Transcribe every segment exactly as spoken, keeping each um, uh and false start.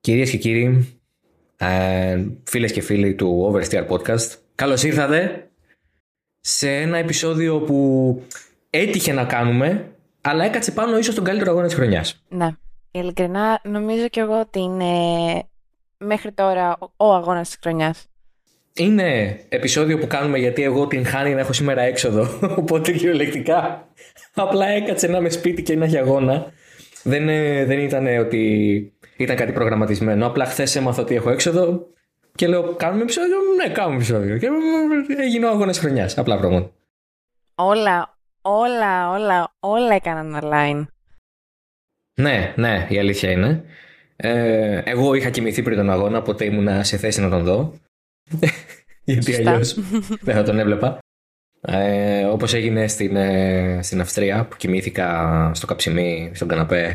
Κυρίες και κύριοι, ε, φίλες και φίλοι του Oversteer Podcast, καλώς ήρθατε σε ένα επεισόδιο που έτυχε να κάνουμε, αλλά έκατσε πάνω ίσως τον καλύτερο αγώνα της χρονιάς. Ναι, ειλικρινά νομίζω κι εγώ ότι είναι μέχρι τώρα ο, ο αγώνας της χρονιάς. Είναι επεισόδιο που κάνουμε γιατί εγώ την χάνει να έχω σήμερα έξοδο, οπότε κυριολεκτικά απλά έκατσε να είμαι σπίτι και να έχει αγώνα. Δεν, δεν ήταν ότι ήταν κάτι προγραμματισμένο. Απλά χθες έμαθα ότι έχω έξοδο και λέω: κάνουμε επεισόδιο. Ναι, κάνουμε επεισόδιο. Και έγινε ο αγώνας χρονιάς. Απλά πράγματα. Όλα, όλα, όλα, όλα έκαναν align. Ναι, ναι, η αλήθεια είναι. Ε, εγώ είχα κοιμηθεί πριν τον αγώνα, οπότε ήμουν σε θέση να τον δω. Γιατί αλλιώς δεν θα τον έβλεπα. Ε, όπως έγινε στην, ε, στην Αυστρία που κοιμήθηκα στο καψιμί, στον καναπέ.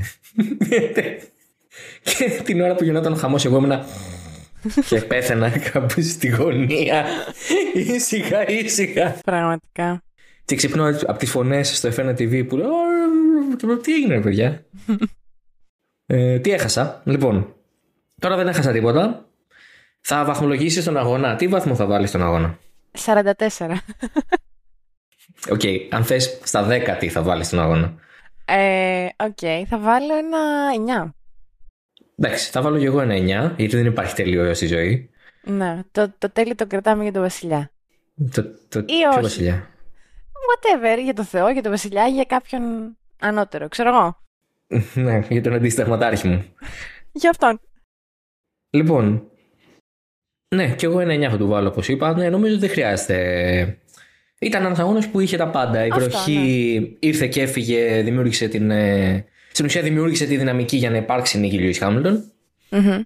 Και την ώρα που γινόταν ο χαμός εγώ ήμουνα και πέθαινα κάπου στη γωνία. Ήσυχα, ήσυχα. Πραγματικά. Και ξυπνώ από τις φωνές στο εφ ένα τι βι που λέω: τι έγινε, παιδιά? ε, τι έχασα? Λοιπόν, τώρα δεν έχασα τίποτα. Θα βαθμολογήσεις τον αγώνα. Τι βαθμό θα βάλεις στον αγώνα? σαράντα τέσσερα. Οκ, okay, αν θες στα δέκα τι θα βάλεις στον αγώνα? Ε, Οκ, okay, θα βάλω ένα εννιά. Εντάξει, θα βάλω και εγώ ένα εννιά, γιατί δεν υπάρχει τέλειο στη ζωή. Ναι, το, το τέλειο το κρατάμε για τον βασιλιά. Το, το, Ή ποιο όχι. βασιλιά? Whatever, για τον Θεό, για τον βασιλιά, για κάποιον ανώτερο, ξέρω εγώ. Ναι, για τον αντισταγματάρχη μου. Για αυτόν. Λοιπόν, ναι, και εγώ ένα εννιά θα του βάλω, όπως είπα. Ναι, νομίζω ότι δεν χρειάζεται. Ήταν ένας αγώνας που είχε τα πάντα. Η Αυτό, βροχή ναι. Ήρθε και έφυγε, δημιούργησε την. Στην ουσία δημιούργησε τη δυναμική για να υπάρξει νίκη Λιούις Χάμιλτον. Mm-hmm.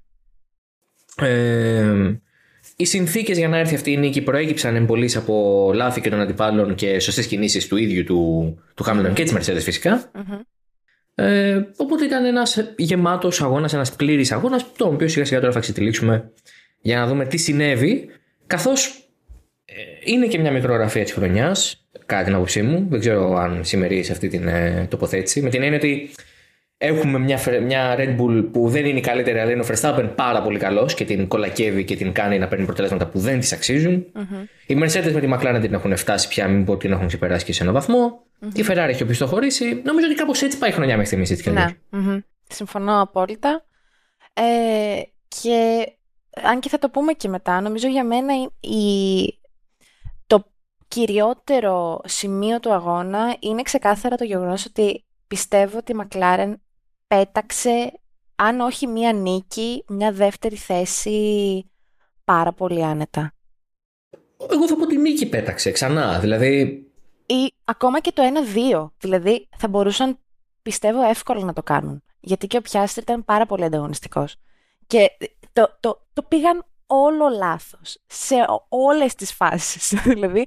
Ε, οι συνθήκες για να έρθει αυτή η νίκη προέκυψαν εμπολής από λάθη και των αντιπάλων και σωστές κινήσεις του ίδιου του, του Χάμιλτον και της Mercedes φυσικά. Mm-hmm. Ε, οπότε ήταν ένας γεμάτος αγώνας, ένας πλήρης αγώνας, τον οποίο σιγά σιγά τώρα θα ξετυλίξουμε για να δούμε τι συνέβη, καθώς ε, είναι και μια μικρογραφία της χρονιάς, κατά την άποψή μου. Δεν ξέρω αν συμμερείς αυτή την ε, τοποθέτηση, με την έννοια ότι έχουμε μια, μια Red Bull που δεν είναι η καλύτερη, αλλά είναι ο Verstappen πάρα πολύ καλός και την κολακεύει και την κάνει να παίρνει αποτελέσματα που δεν της αξίζουν. Mm-hmm. Οι Mercedes με τη McLaren την έχουν φτάσει πια, μην πω ότι την έχουν ξεπεράσει και σε έναν βαθμό. Mm-hmm. Η Ferrari έχει οπισθοχωρήσει. Νομίζω ότι κάπως έτσι πάει η χρονιά μέχρι στιγμής. Ναι, mm-hmm. Συμφωνώ απόλυτα. Ε, και αν και θα το πούμε και μετά, νομίζω για μένα η, το κυριότερο σημείο του αγώνα είναι ξεκάθαρα το γεγονός ότι πιστεύω ότι η McLaren πέταξε, αν όχι μία νίκη, μια δεύτερη θέση πάρα πολύ άνετα. Εγώ θα πω ότι νίκη πέταξε ξανά, δηλαδή. Ή ακόμα και το ένα δύο. Δηλαδή θα μπορούσαν, πιστεύω, εύκολα να το κάνουν. Γιατί και ο Πιάστρι ήταν πάρα πολύ ανταγωνιστικός. Και το, το, το πήγαν όλο λάθος. Σε όλες τις φάσεις. Δηλαδή,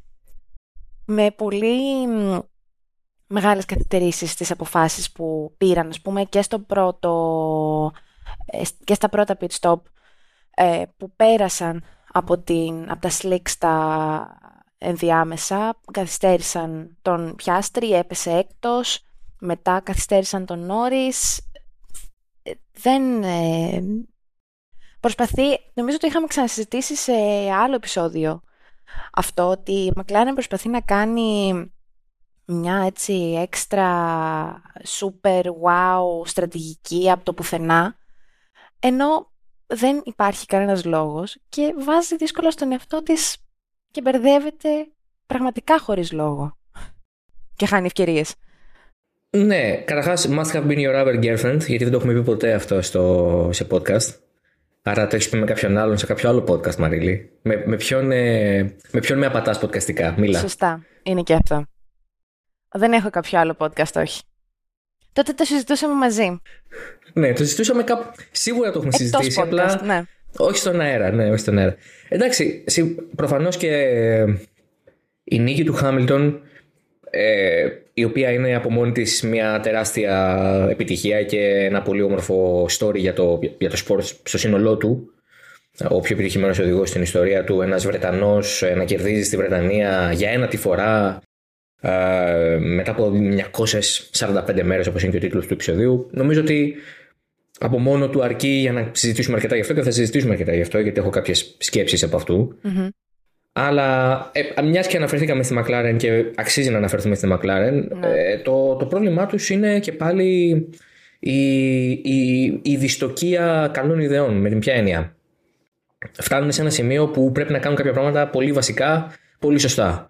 με πολύ μεγάλες καθυστερήσεις στις αποφάσεις που πήραν, ας πούμε, και, στο πρώτο, και στα πρώτα pit stop που πέρασαν από, την, από τα slicks στα ενδιάμεσα, καθυστέρησαν τον Πιάστρι, έπεσε έκτος, μετά καθυστέρησαν τον Νόρις. Δεν ε, προσπαθεί, νομίζω το είχαμε ξανασυζητήσει σε άλλο επεισόδιο αυτό, ότι η McLaren προσπαθεί να κάνει μια έτσι έξτρα super wow στρατηγική από το πουθενά, ενώ δεν υπάρχει κανένας λόγος και βάζει δύσκολα στον εαυτό της και μπερδεύεται πραγματικά χωρίς λόγο και χάνει ευκαιρίες. Ναι, καταρχάς must have been your other girlfriend, γιατί δεν το έχουμε πει ποτέ αυτό στο, σε podcast. Άρα το έχεις πει με κάποιον άλλον σε κάποιο άλλο podcast, Μαρίλη. Με, με, ποιον, ε, με ποιον με απατάς podcastικά, μίλα. Σωστά, είναι και αυτό. Δεν έχω κάποιο άλλο podcast, όχι. Τότε το συζητούσαμε μαζί. Ναι, το συζητούσαμε κάπου. Σίγουρα το έχουμε εκτός συζητήσει, podcast, απλά. Ναι. Όχι στον αέρα, ναι, όχι στον αέρα. Εντάξει, προφανώς και ε, η νίκη του Χάμιλτον, ε, η οποία είναι από μόνη της μια τεράστια επιτυχία και ένα πολύ όμορφο story για το, για το sport στο σύνολό του. Ο πιο επιτυχημένος οδηγός στην ιστορία του, ένας Βρετανός να κερδίζει στη Βρετανία για ένατη φορά ε, μετά από εννιακόσιες σαράντα πέντε μέρες, όπως είναι και ο τίτλος του επεισοδίου. Νομίζω ότι από μόνο του αρκεί για να συζητήσουμε αρκετά γι' αυτό και θα συζητήσουμε αρκετά γι' αυτό, γιατί έχω κάποιες σκέψεις από αυτού. Mm-hmm. Αλλά ε, μιας και αναφερθήκαμε στη McLaren και αξίζει να αναφερθούμε στη McLaren, Ναι. ε, το, το πρόβλημά τους είναι και πάλι η, η, η δυστοκία καλών ιδεών. Με την ποια έννοια? Φτάνουν σε ένα σημείο που πρέπει να κάνουν κάποια πράγματα πολύ βασικά, πολύ σωστά.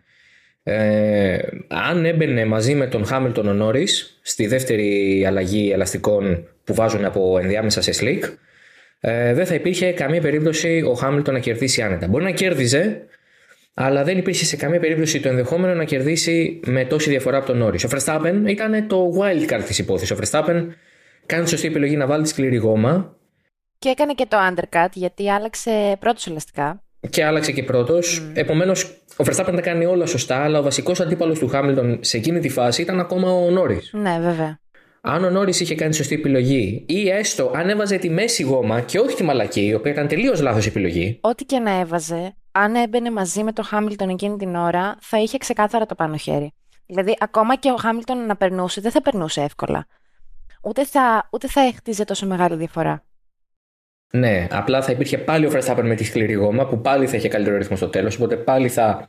Ε, αν έμπαινε μαζί με τον Χάμιλτον ο Νόρις στη δεύτερη αλλαγή ελαστικών που βάζουν από ενδιάμεσα σε slick, ε, δεν θα υπήρχε καμία περίπτωση ο Χάμιλτον να κερδίσει άνετα. Μπορεί να κέρδιζε, αλλά δεν υπήρχε σε καμία περίπτωση το ενδεχόμενο να κερδίσει με τόση διαφορά από τον Νόρις. Ο Verstappen ήταν το wild card της υπόθεσης. Ο Verstappen κάνει τη σωστή επιλογή να βάλει τη σκληρή γόμα. Και έκανε και το undercut γιατί άλλαξε πρώτος ελαστικά. Και άλλαξε και πρώτος. Mm. Επομένως, ο Verstappen τα κάνει όλα σωστά, αλλά ο βασικός αντίπαλος του Χάμιλτον σε εκείνη τη φάση ήταν ακόμα ο Νόρις. Ναι, βέβαια. Αν ο Νόρις είχε κάνει σωστή επιλογή, ή έστω αν έβαζε τη μέση γόμα και όχι τη μαλακή, η οποία ήταν τελείως λάθος επιλογή. Ό,τι και να έβαζε, αν έμπαινε μαζί με τον Χάμιλτον εκείνη την ώρα, θα είχε ξεκάθαρα το πάνω χέρι. Δηλαδή, ακόμα και ο Χάμιλτον να περνούσε, δεν θα περνούσε εύκολα. Ούτε θα, ούτε θα έχτιζε τόσο μεγάλη διαφορά. Ναι, απλά θα υπήρχε πάλι ο Verstappen με τη σκληρή γόμα, που πάλι θα είχε καλύτερο ρυθμό στο τέλος, οπότε πάλι θα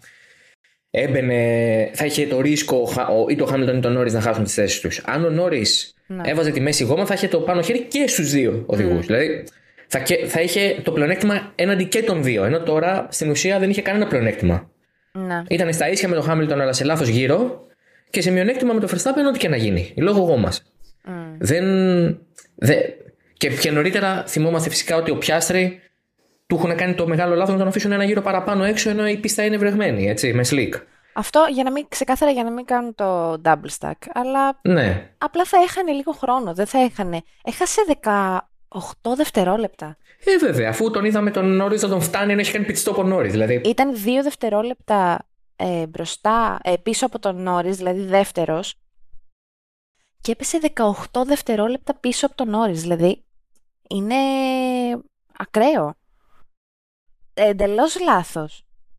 έμπαινε, θα είχε το ρίσκο ή το Χάμιλτον ή τον Νόρις να χάσουν τις θέσεις τους. Αν ο Νόρις ναι. έβαζε τη μέση γόμα, θα είχε το πάνω χέρι και στους δύο οδηγούς. Mm. Δηλαδή θα, θα είχε το πλεονέκτημα έναντι και των δύο. Ενώ τώρα στην ουσία δεν είχε κανένα πλεονέκτημα. Ναι. Ήταν στα ίσια με τον Χάμιλτον, αλλά σε λάθος γύρο, και σε μειονέκτημα με τον Verstappen, ό,τι και να γίνει. Λόγω γόμας. Mm. Δεν. δεν Και, και νωρίτερα θυμόμαστε φυσικά ότι ο Πιάστρι του έχουν κάνει το μεγάλο λάθος να τον αφήσουν ένα γύρο παραπάνω έξω, ενώ η πίστα είναι βρεγμένη, έτσι, με slick. Αυτό για να μην, ξεκάθαρα για να μην κάνουν το double stack. Αλλά ναι. απλά θα έχανε λίγο χρόνο. Δεν θα έχανε. Έχασε δεκαοκτώ δευτερόλεπτα. Ε, βέβαια, αφού τον είδαμε τον Νόρις να τον φτάνει ενώ έχει κάνει pit stop ο Νόρις. Δηλαδή... Ήταν δύο δευτερόλεπτα ε, μπροστά, ε, πίσω από τον Νόρις, δηλαδή δεύτερος. Και έπεσε δεκαοκτώ δευτερόλεπτα πίσω από τον Νόρις. Δηλαδή είναι ακραίο. Εντελώς λάθος.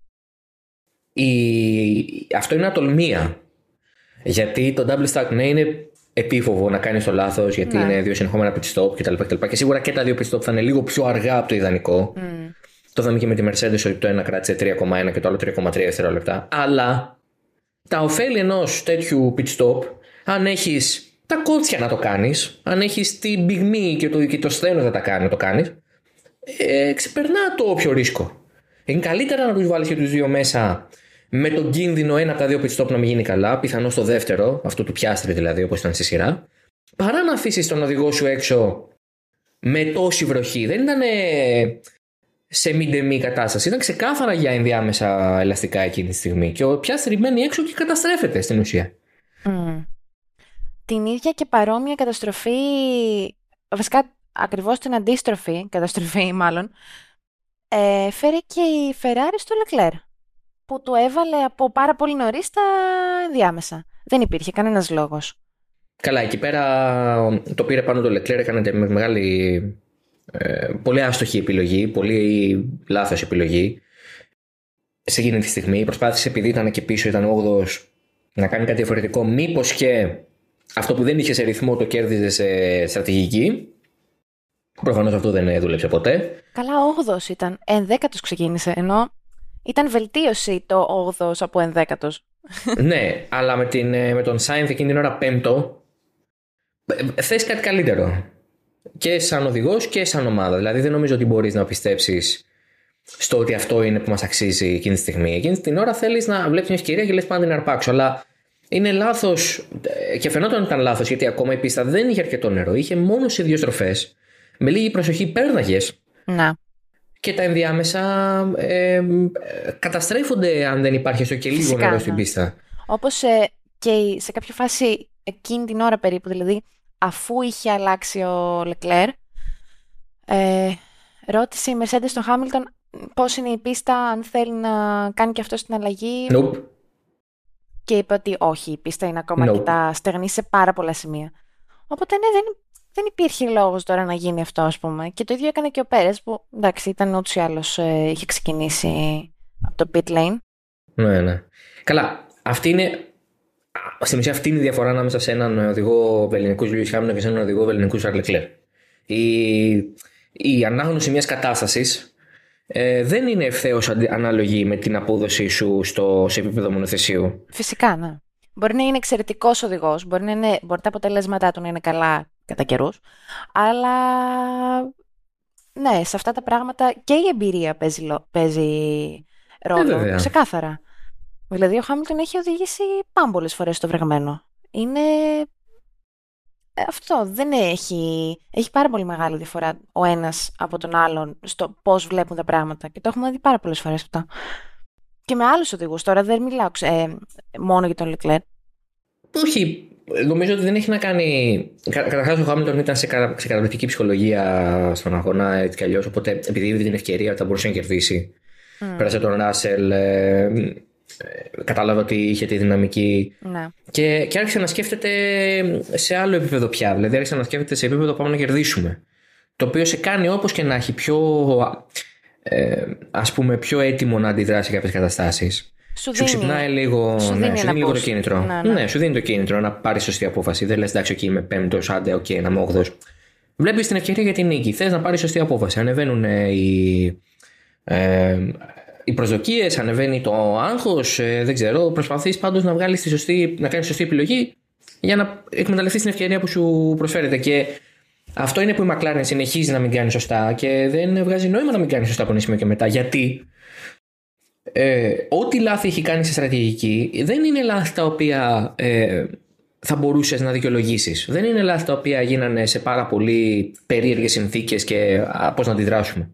Η... Αυτό είναι ατολμία. Γιατί το double stack ναι είναι επίφοβο να κάνει το λάθος, γιατί ναι. είναι δύο συνεχόμενα pit stop κτλ, κτλ. Και σίγουρα και τα δύο pit stop θα είναι λίγο πιο αργά από το ιδανικό. Mm. Το είδαμε και με τη Mercedes ότι το ένα κράτησε τρία κόμμα ένα και το άλλο τρία κόμμα τρία δευτερόλεπτα. Αλλά τα ωφέλη ενός τέτοιου pit stop, αν έχεις τα κότσια να το κάνεις, αν έχεις την πυγμή και το, και το σθένος να τα κάνει, να το κάνεις, ε, ξεπερνά το όποιο ρίσκο. Είναι καλύτερα να τους βάλεις και τους δύο μέσα με τον κίνδυνο ένα από τα δύο pit stop να μην γίνει καλά, πιθανώς το δεύτερο, αυτό του Πιάστρι δηλαδή, όπως ήταν στη σειρά, παρά να αφήσεις τον οδηγό σου έξω με τόση βροχή. Δεν ήταν σε μη ντεμή κατάσταση, ήταν ξεκάθαρα για ενδιάμεσα ελαστικά εκείνη τη στιγμή. Και ο Πιάστρι μένει έξω και καταστρέφεται στην ουσία. Mm. Την ίδια και παρόμοια καταστροφή, βασικά ακριβώς την αντίστροφη καταστροφή μάλλον, ε, φέρει και η Ferrari στο Leclerc, που του έβαλε από πάρα πολύ νωρίς τα ενδιάμεσα. Δεν υπήρχε κανένας λόγος. Καλά, εκεί πέρα το πήρε πάνω το Leclerc, έκανε με μεγάλη, ε, πολύ άστοχη επιλογή, πολύ λάθος επιλογή. Σε εκείνη τη στιγμή προσπάθησε, επειδή ήταν και πίσω, ήταν όγδοος, να κάνει κάτι διαφορετικό. Μήπως και αυτό που δεν είχε σε ρυθμό το κέρδιζε σε στρατηγική. Προφανώς αυτό δεν δούλεψε ποτέ. Καλά, όγδοος ήταν. Ενδέκατος ξεκίνησε, ενώ ήταν βελτίωση το όγδοος από ενδέκατος. Ναι, αλλά με, την, με τον Σάινθ εκείνη την ώρα πέμπτο, θες κάτι καλύτερο. Και σαν οδηγός και σαν ομάδα. Δηλαδή δεν νομίζω ότι μπορείς να πιστέψεις στο ότι αυτό είναι που μας αξίζει εκείνη τη στιγμή. Εκείνη την ώρα θέλεις να βλέπεις μια ευκαιρία και λες πάντα να την αρπάξω. Αλλά είναι λάθος, και φαινόταν ότι ήταν λάθος, γιατί ακόμα η πίστα δεν είχε αρκετό νερό. Είχε μόνο σε δύο στροφές. Με λίγη προσοχή πέρναγες. Να. Και τα ενδιάμεσα ε, καταστρέφονται αν δεν υπάρχει έστω και λίγο Φυσικά, νερό στην πίστα. Όπως ε, και σε κάποια φάση εκείνη την ώρα περίπου, δηλαδή αφού είχε αλλάξει ο Leclerc, ε, ρώτησε η Mercedes στον Hamilton πώς είναι η πίστα, αν θέλει να κάνει και αυτό στην αλλαγή. Nope. Και είπε ότι όχι, η πίστα είναι ακόμα Nope. αρκετά στεγνή σε πάρα πολλά σημεία. Οπότε ναι, δεν, δεν υπήρχε λόγος τώρα να γίνει αυτό, ας πούμε. Και το ίδιο έκανε και ο Πέρες, που εντάξει, ήταν ούτως ή άλλως, ε, είχε ξεκινήσει από το pit lane. Ναι, ναι. Καλά, αυτή είναι, στην ουσία αυτή είναι η διαφορά ανάμεσα σε έναν οδηγό βελληνικούς Lewis Hamilton και σε έναν οδηγό βελληνικούς Charles Leclerc. η, η ανάγνωση μιας κατάστασης ε, δεν είναι ευθέως ανάλογη με την απόδοσή σου στο, σε επίπεδο μονοθεσίου. Φυσικά, ναι. Μπορεί να είναι εξαιρετικός οδηγός, μπορεί, να είναι, μπορεί τα αποτελέσματά του να είναι καλά κατά καιρούς, αλλά ναι, σε αυτά τα πράγματα και η εμπειρία παίζει, παίζει ρόλο, ε, ξεκάθαρα. Δηλαδή ο Χάμιλτον έχει οδηγήσει πάμπολες φορές στο βρεγμένο. Είναι αυτό, δεν έχει, έχει πάρα πολύ μεγάλη διαφορά ο ένας από τον άλλον στο πώς βλέπουν τα πράγματα και το έχουμε δει πάρα πολλές φορές αυτό. Και με άλλους οδηγούς, τώρα δεν μιλάω ε, μόνο για τον Λεκλέρ. Όχι, νομίζω ότι δεν έχει να κάνει. Καταρχάς, ο Χάμιλτον ήταν σε, κατα... σε καταπληκτική ψυχολογία στον αγώνα, έτσι κι αλλιώς. Οπότε, επειδή είδε την ευκαιρία ότι θα μπορούσε να κερδίσει, mm. πέρασε τον Ράσελ, ε, ε, κατάλαβε ότι είχε τη δυναμική. Ναι. Και, και άρχισε να σκέφτεται σε άλλο επίπεδο πια. Δηλαδή, άρχισε να σκέφτεται σε επίπεδο πάμε να κερδίσουμε. Το οποίο σε κάνει όπως και να έχει πιο. Ε, ας πούμε, πιο έτοιμο να αντιδράσει σε κάποιες καταστάσεις. Σου, σου ξυπνάει λίγο, σου ναι, δίνει, σου δίνει λίγο το κίνητρο. Ναι, ναι. ναι, σου δίνει το κίνητρο να πάρει σωστή απόφαση. Δεν λες εντάξει, okay, είμαι πέμπτος, άντε, οκ, okay, να είμαι όγδοος. Βλέπεις την ευκαιρία για την νίκη. Θες να πάρει σωστή απόφαση. Ανεβαίνουν ε, οι, ε, οι προσδοκίες, ανεβαίνει το άγχος. Ε, δεν ξέρω. Προσπαθείς πάντως να βγάλεις τη σωστή, να κάνεις σωστή επιλογή για να εκμεταλλευτείς την ευκαιρία που σου προσφέρεται. Και αυτό είναι που η McLaren συνεχίζει να μην κάνει σωστά και δεν βγάζει νόημα να μην κάνει σωστά από ένα σημείο και μετά. Γιατί ε, ό,τι λάθη έχει κάνει σε στρατηγική δεν είναι λάθη τα οποία ε, θα μπορούσες να δικαιολογήσεις. Δεν είναι λάθη τα οποία γίνανε σε πάρα πολύ περίεργες συνθήκες και α, πώς να αντιδράσουμε.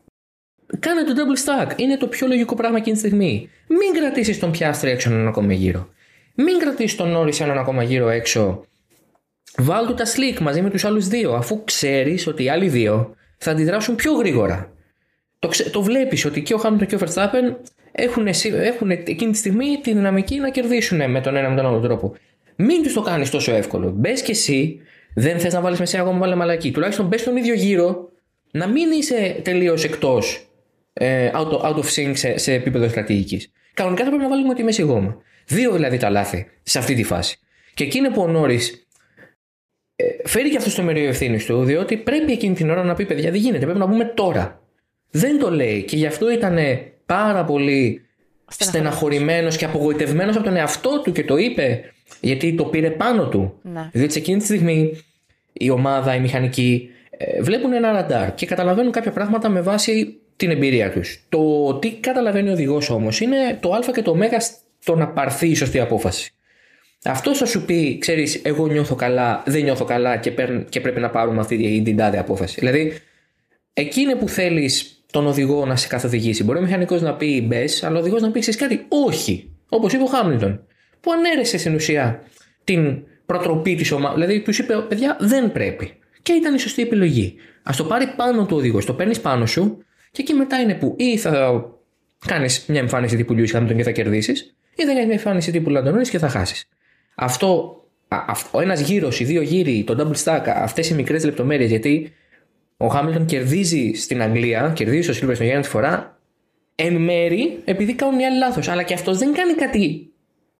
Κάνε το double stack. Είναι το πιο λογικό πράγμα εκείνη τη στιγμή. Μην κρατήσεις τον Πιάστρη έξω έναν ακόμα γύρο. Μην κρατήσεις τον Νόρις έναν ακόμα γύρο έξω. Βάλ του τα slick μαζί με τους άλλους δύο, αφού ξέρεις ότι οι άλλοι δύο θα αντιδράσουν πιο γρήγορα. Το, ξε... το βλέπεις ότι και ο Χάμιλτον και ο Verstappen έχουν, έχουν εκείνη τη στιγμή τη δυναμική να κερδίσουν με τον ένα με τον άλλο τρόπο. Μην τους το κάνεις τόσο εύκολο. Μπες και εσύ, δεν θες να βάλεις μεσαία αγώνα, βάλε μαλακή. Τουλάχιστον μπες στον ίδιο γύρο, να μην είσαι τελείως εκτός ε, out, out of sync σε, σε επίπεδο στρατηγικής. Κανονικά θα πρέπει να βάλουμε τη μέση γόμα. Δύο δηλαδή τα λάθη σε αυτή τη φάση. Και εκεί είναι που ο Νόρις φέρει και αυτό στο μερίο ευθύνη του, διότι πρέπει εκείνη την ώρα να πει: παιδιά, δεν γίνεται, πρέπει να μπούμε τώρα. Δεν το λέει και γι' αυτό ήταν πάρα πολύ στεναχωρημένος και απογοητευμένος από τον εαυτό του και το είπε, γιατί το πήρε πάνω του. Ναι. Διότι σε εκείνη τη στιγμή η ομάδα, οι μηχανικοί βλέπουν ένα ραντάρ και καταλαβαίνουν κάποια πράγματα με βάση την εμπειρία τους. Το τι καταλαβαίνει ο οδηγός όμως είναι το α και το ω στο να πάρθει η σωστή απόφαση. Αυτό θα σου πει, ξέρεις, εγώ νιώθω καλά, δεν νιώθω καλά και, παίρν, και πρέπει να πάρουμε αυτή την τάδε απόφαση. Δηλαδή, εκεί είναι που θέλεις τον οδηγό να σε καθοδηγήσει. Μπορεί ο μηχανικός να πει μπες, αλλά ο οδηγός να πει ξέρεις κάτι, όχι. Όπως είπε ο Χάμιλτον, που ανέρεσε στην ουσία την προτροπή της ομάδας. Δηλαδή, τους είπε, παιδιά, δεν πρέπει. Και ήταν η σωστή επιλογή. Ας το πάρει πάνω του οδηγός, το παίρνεις πάνω σου και εκεί μετά είναι που ή θα κάνεις μια εμφάνιση τύπου Lewis Hamilton και θα κερδίσεις, ή θα κάνεις μια εμφάνιση τύπου Lando Norris και θα χάσεις. Αυτό, ο ένας γύρος, οι δύο γύροι, το double stack, αυτές οι μικρές λεπτομέρειες, γιατί ο Χάμιλτον κερδίζει στην Αγγλία, κερδίζει στο Silverstone για τη φορά, εν μέρη επειδή κάνουν οι άλλοι λάθος. Αλλά και αυτός δεν κάνει κάτι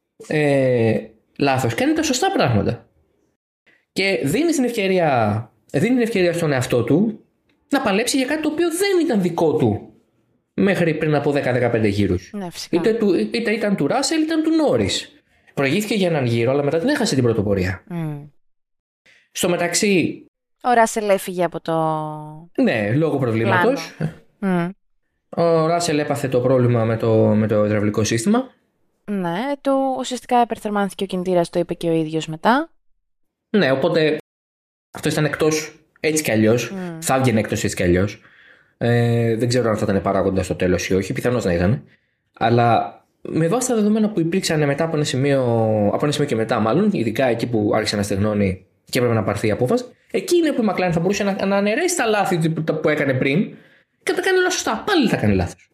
ε, λάθος, κάνει τα σωστά πράγματα. Και δίνει την ευκαιρία, δίνει την ευκαιρία στον εαυτό του να παλέψει για κάτι το οποίο δεν ήταν δικό του μέχρι πριν από δέκα με δεκαπέντε γύρους. Ναι, είτε, του, είτε ήταν του Ράσελ, είτε ήταν του Νόρις. Προηγήθηκε για έναν γύρο, αλλά μετά την έχασε την πρωτοπορία. Mm. Στο μεταξύ. Ο Ράσελ έφυγε από το. Ναι, λόγω προβλήματος. Mm. Ο Ράσελ έπαθε το πρόβλημα με το, με το υδραυλικό σύστημα. Ναι, του ουσιαστικά υπερθερμάνθηκε ο κινητήρας, το είπε και ο ίδιος μετά. Ναι, οπότε αυτό ήταν εκτός έτσι κι αλλιώς. Mm. Θα έβγαινε εκτός έτσι κι αλλιώς. Ε, δεν ξέρω αν θα ήταν παράγοντα στο τέλος ή όχι. Πιθανώς να ήταν. Αλλά. Με βάση τα δεδομένα που υπήρξαν μετά από ένα σημείο, από ένα σημείο και μετά, μάλλον, ειδικά εκεί που άρχισε να στεγνώνει και έπρεπε να πάρθει η απόφαση, εκεί είναι που η McLaren θα μπορούσε να, να αναιρέσει τα λάθη που έκανε πριν και να τα κάνει όλα σωστά. Πάλι θα κάνει λάθος.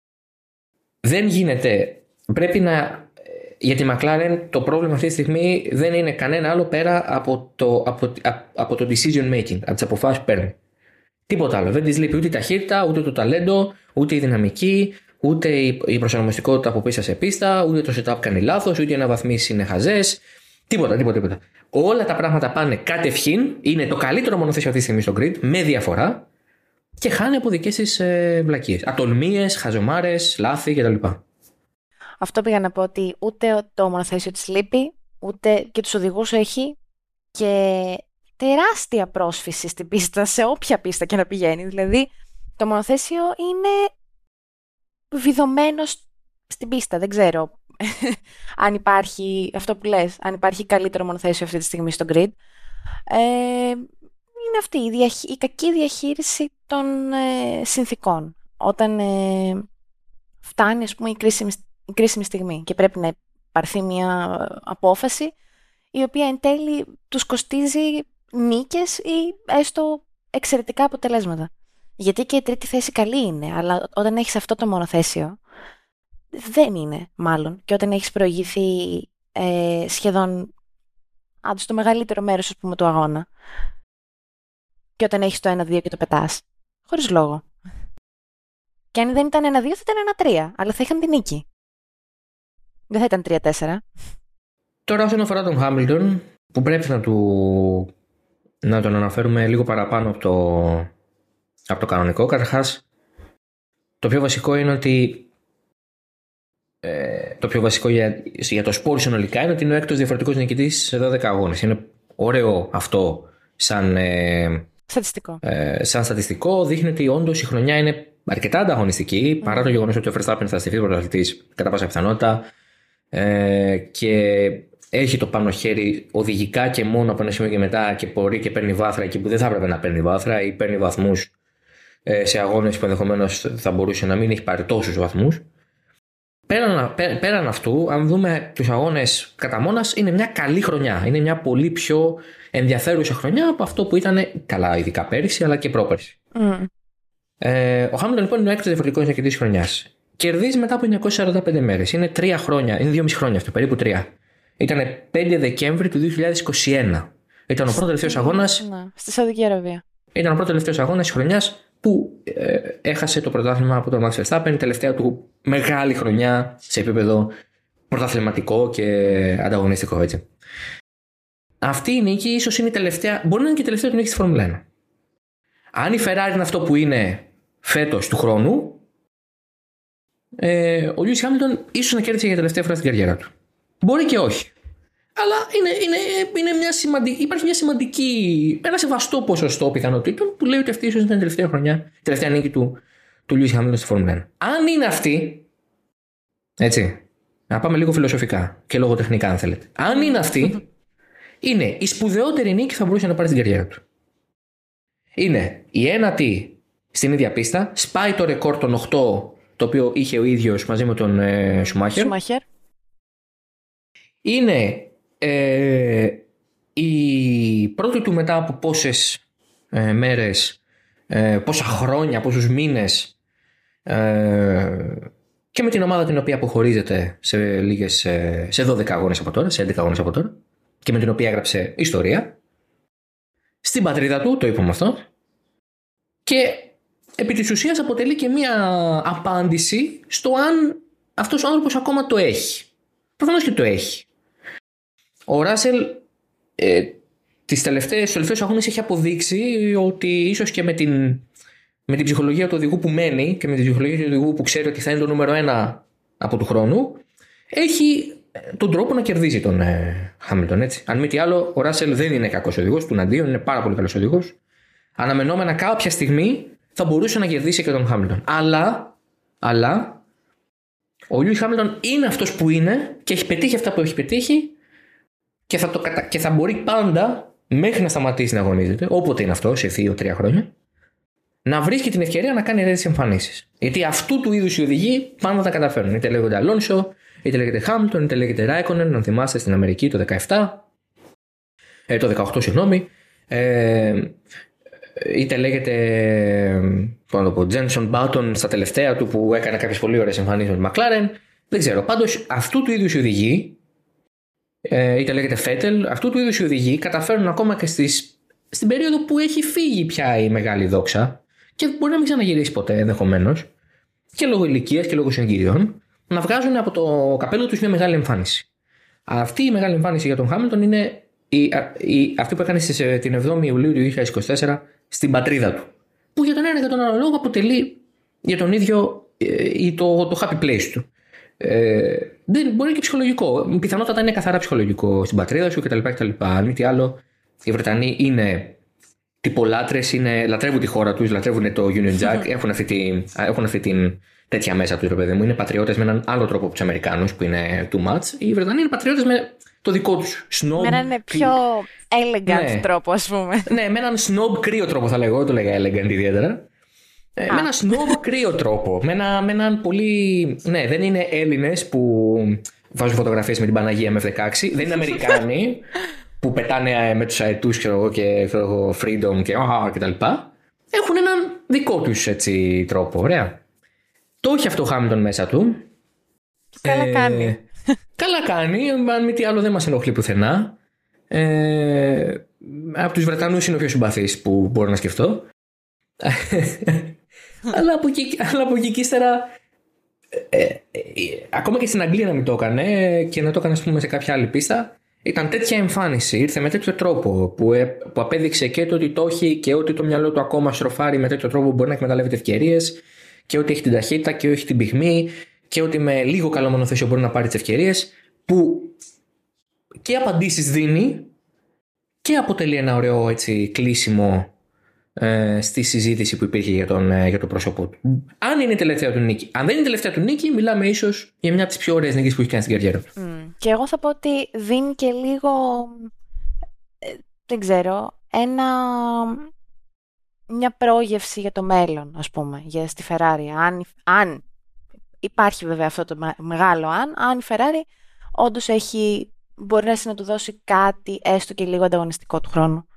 Δεν γίνεται. Πρέπει να. Για τη McLaren το πρόβλημα αυτή τη στιγμή δεν είναι κανένα άλλο πέρα από το, από, από το decision making, από τις αποφάσεις που παίρνει. Τίποτα άλλο. Δεν της λείπει ούτε η ταχύτητα, ούτε το ταλέντο, ούτε η δυναμική. Ούτε η προσαρμοστικότητα από πίσω σε πίστα, ούτε το setup κάνει λάθος, ούτε οι αναβαθμίσεις είναι χαζές, Τίποτα, τίποτα, τίποτα. Όλα τα πράγματα πάνε κατευχήν. Είναι το καλύτερο μονοθέσιο αυτή τη στιγμή στο grid, με διαφορά. Και χάνει από δικές της ε, βλακίες. Ατολμίες, χαζομάρες, λάθη κτλ. Αυτό πήγα να πω, ότι ούτε το μονοθέσιο της λείπει, ούτε και τους οδηγούς έχει, και τεράστια πρόσφυση στην πίστα, σε όποια πίστα και να πηγαίνει. Δηλαδή, το μονοθέσιο είναι βιδωμένο στην πίστα. Δεν ξέρω αν υπάρχει, αυτό που λες, αν υπάρχει καλύτερο μονοθέσιο αυτή τη στιγμή στο grid. Ε, είναι αυτή η, διαχ... η κακή διαχείριση των ε, συνθήκων. Όταν ε, φτάνει, ας πούμε, η κρίσιμη, η κρίσιμη στιγμή και πρέπει να πάρθει μια απόφαση η οποία εν τέλει τους κοστίζει νίκες ή έστω εξαιρετικά αποτελέσματα. Γιατί και η τρίτη θέση καλή είναι, αλλά όταν έχεις αυτό το μονοθέσιο, δεν είναι μάλλον. Και όταν έχεις προηγηθεί ε, σχεδόν άντε στο μεγαλύτερο μέρος, ας πούμε, του αγώνα, και όταν έχεις το ένα δύο και το πετάς, χωρίς λόγο. Και αν δεν ήταν ένα δύο θα ήταν ένα τρία, αλλά θα είχαν την νίκη. Δεν θα ήταν τρία τέσσερα. Τώρα όσον αφορά τον Χάμιλτον, που πρέπει να, του... να τον αναφέρουμε λίγο παραπάνω από το, από το κανονικό. Καταρχάς, το πιο βασικό είναι ότι ε, το πιο βασικό για, για το σπορ συνολικά είναι ότι είναι ο έκτος διαφορετικός νικητής σε δώδεκα αγώνες. Είναι ωραίο αυτό σαν ε, στατιστικό. Ε, σαν στατιστικό. Δείχνει ότι όντως η χρονιά είναι αρκετά ανταγωνιστική, mm. παρά το γεγονός ότι ο Verstappen θα στηθεί πρωταθλητής κατά πάσα πιθανότητα ε, και έχει το πάνω χέρι οδηγικά και μόνο από ένα σημείο και μετά και μπορεί και παίρνει βάθρα εκεί που δεν θα έπρεπε να παίρνει βάθρα ή παίρνει βαθμούς ε, σε αγώνες που ενδεχομένως θα μπορούσε να μην έχει πάρει τόσους βαθμούς. Πέραν, πέ, πέραν αυτού, αν δούμε τους αγώνες κατά μόνας, είναι μια καλή χρονιά. Είναι μια πολύ πιο ενδιαφέρουσα χρονιά από αυτό που ήταν καλά, ειδικά πέρυσι αλλά και πρόπερσι. Mm. Ε, ο Χάμιλτον λοιπόν είναι ο έκτος διαφορετικός νικητής της χρονιάς. Κερδίζει μετά από εννιακόσιες σαράντα πέντε μέρες. Είναι τρία χρόνια, είναι δύο μισή χρόνια αυτό, περίπου τρία. Ήταν πέντε Δεκέμβρη του δύο χιλιάδες είκοσι ένα. Ήταν ο πρώτος τελευταίος αγώνας. Ναι, στη Σαουδική Αραβία. Ήταν ο πρώτος τελευταίος αγώνας της χρονιάς που ε, έχασε το πρωτάθλημα από τον Max Verstappen, η τελευταία του μεγάλη χρονιά σε επίπεδο πρωταθληματικό και ανταγωνιστικό, έτσι. Αυτή η νίκη ίσως είναι η τελευταία, μπορεί να είναι και η τελευταία του νίκη στη Φόρμουλα ένα. Αν η Ferrari είναι αυτό που είναι φέτος του χρόνου, ε, ο Lewis Hamilton ίσως να κέρδισε για τελευταία φορά στην καριέρα του. Μπορεί και όχι. Αλλά είναι, είναι, είναι μια σημαντική, υπάρχει μια σημαντική, ένα σεβαστό ποσοστό πιθανότητων που λέει ότι αυτή ίσως ήταν η τελευταία χρονιά, η τελευταία νίκη του, του Lewis Hamilton στη Φόρμουλα ένα. Αν είναι αυτή, έτσι, να πάμε λίγο φιλοσοφικά και λογοτεχνικά αν θέλετε. Αν είναι αυτή, είναι η σπουδαιότερη νίκη που θα μπορούσε να πάρει στην καριέρα του. Είναι η ένατη στην ίδια πίστα, σπάει το ρεκόρ των οκτώ, το οποίο είχε ο ίδιος μαζί με τον ε, Σουμάχερ. Είναι ε, η πρώτη του μετά από πόσες ε, μέρες, ε, πόσα χρόνια, πόσους μήνες ε, και με την ομάδα την οποία αποχωρίζεται σε, λίγες, ε, σε δώδεκα αγώνες από τώρα, σε έντεκα αγώνες από τώρα και με την οποία έγραψε ιστορία στην πατρίδα του, το είπαμε αυτό, και επί της ουσίας αποτελεί και μία απάντηση στο αν αυτός ο άνθρωπος ακόμα το έχει. Προφανώς και το έχει. Ο Ράσελ ε, τις τελευταίες, τους τελευταίους αγώνες έχει αποδείξει ότι ίσως και με την, με την ψυχολογία του οδηγού που μένει και με την ψυχολογία του οδηγού που ξέρει ότι θα είναι το νούμερο ένα από του χρόνου, έχει τον τρόπο να κερδίζει τον Χάμιλτον, έτσι. Αν μη τι άλλο, ο Ράσελ δεν είναι κακός οδηγός, τουναντίον είναι πάρα πολύ καλός οδηγός. Αναμενόμενα κάποια στιγμή θα μπορούσε να κερδίσει και τον Χάμιλτον. Αλλά, αλλά ο Λιούις Χάμιλτον είναι αυτός που είναι και έχει πετύχει αυτά που έχει πετύχει και θα, το, και θα μπορεί πάντα, μέχρι να σταματήσει να αγωνίζεται, όποτε είναι αυτό, σε δύο τρία χρόνια, να βρίσκει την ευκαιρία να κάνει τέτοιες εμφανίσεις. Γιατί αυτού του είδους οι οδηγοί πάντα τα καταφέρνουν. Είτε λέγονται Αλόνσο, είτε λέγεται Χάμιλτον, είτε λέγεται Ράικονεν, αν θυμάστε στην Αμερική το δεκαεπτά, ε, το δεκαοκτώ, συγγνώμη. Ε, είτε λέγεται Τζένσον Μπάτον στα τελευταία του που έκανε κάποιες πολύ ωραίες εμφανίσεις με τη Μακλάρεν. Δεν ξέρω. Πάντως αυτού του είδους οι οδηγοί, ε, είτε λέγεται Φέτελ, αυτού του είδους οι οδηγοί καταφέρνουν ακόμα και στις, στην περίοδο που έχει φύγει πια η μεγάλη δόξα και μπορεί να μην ξαναγυρίσει ποτέ ενδεχομένως, και λόγω ηλικίας και λόγω συγκυριών, να βγάζουν από το καπέλο τους μια μεγάλη εμφάνιση. Αυτή η μεγάλη εμφάνιση για τον Χάμιλτον είναι η, η, αυτή που έκανε στις, την εβδόμη Ιουλίου του δύο χιλιάδες είκοσι τέσσερα στην πατρίδα του. Που για τον ένα και τον άλλο λόγο αποτελεί για τον ίδιο ε, το, το happy place του. Ε, δεν μπορεί και ψυχολογικό. Πιθανότατα είναι καθαρά ψυχολογικό στην πατρίδα σου κτλ. Αν μη τι άλλο, οι Βρετανοί είναι τυπολάτρες, είναι, λατρεύουν τη χώρα τους, λατρεύουν το Union Jack, έχουν αυτή, τη, έχουν αυτή την τέτοια μέσα του, ρε παιδί μου. Είναι πατριώτες με έναν άλλο τρόπο από τους Αμερικάνους που είναι too much. Οι Βρετανοί είναι πατριώτες με το δικό τους snob. Με έναν πιο elegant ναι. τρόπο, ας πούμε. Ναι, με έναν snob κρύο τρόπο θα λέγω, το λέγα elegant ιδιαίτερα. Ε, με έναν snob κρύο τρόπο. Με, ένα, με έναν πολύ. Ναι, δεν είναι Έλληνες που βάζουν φωτογραφίες με την Παναγία εμ εφ δεκαέξι. Δεν είναι Αμερικάνοι που πετάνε με τους αετούς ξέρω, και ξέρω, freedom και, και τα λοιπά. Έχουν έναν δικό τους έτσι, τρόπο. Ωραία. Το έχει αυτό ο Χάμιλτον μέσα του. Καλά ε, κάνει. Καλά κάνει. Αν μη τι άλλο δεν μας ενοχλεί πουθενά. Ε, από τους Βρετανούς είναι ο πιο συμπαθής που μπορώ να σκεφτώ. αλλά, από εκεί, αλλά από εκεί και ύστερα ε, ε, ε, ακόμα και στην Αγγλία να μην το έκανε και να το έκανε ας πούμε, σε κάποια άλλη πίστα, ήταν τέτοια εμφάνιση, ήρθε με τέτοιο τρόπο που, ε, που απέδειξε και το ότι το έχει και ότι το μυαλό του ακόμα στροφάρει με τέτοιο τρόπο που μπορεί να εκμεταλλεύεται ευκαιρίες και ότι έχει την ταχύτητα και όχι την πυγμή και ότι με λίγο καλό μονοθέσιο μπορεί να πάρει τις ευκαιρίες, που και απαντήσεις δίνει και αποτελεί ένα ωραίο έτσι, κλείσιμο ε, στη συζήτηση που υπήρχε για, τον, ε, για το πρόσωπό του. Αν είναι η τελευταία του νίκη. Αν δεν είναι η τελευταία του νίκη, μιλάμε ίσως για μια από τις πιο ωραίες νίκες που έχει κάνει στην καριέρα του. Mm. Και εγώ θα πω ότι δίνει και λίγο, ε, δεν ξέρω, ένα, μια πρόγευση για το μέλλον, ας πούμε, για στη Ferrari. Αν, αν υπάρχει βέβαια αυτό το μεγάλο αν, αν η Ferrari όντως έχει, μπορεί να του δώσει κάτι έστω και λίγο ανταγωνιστικό του χρόνου.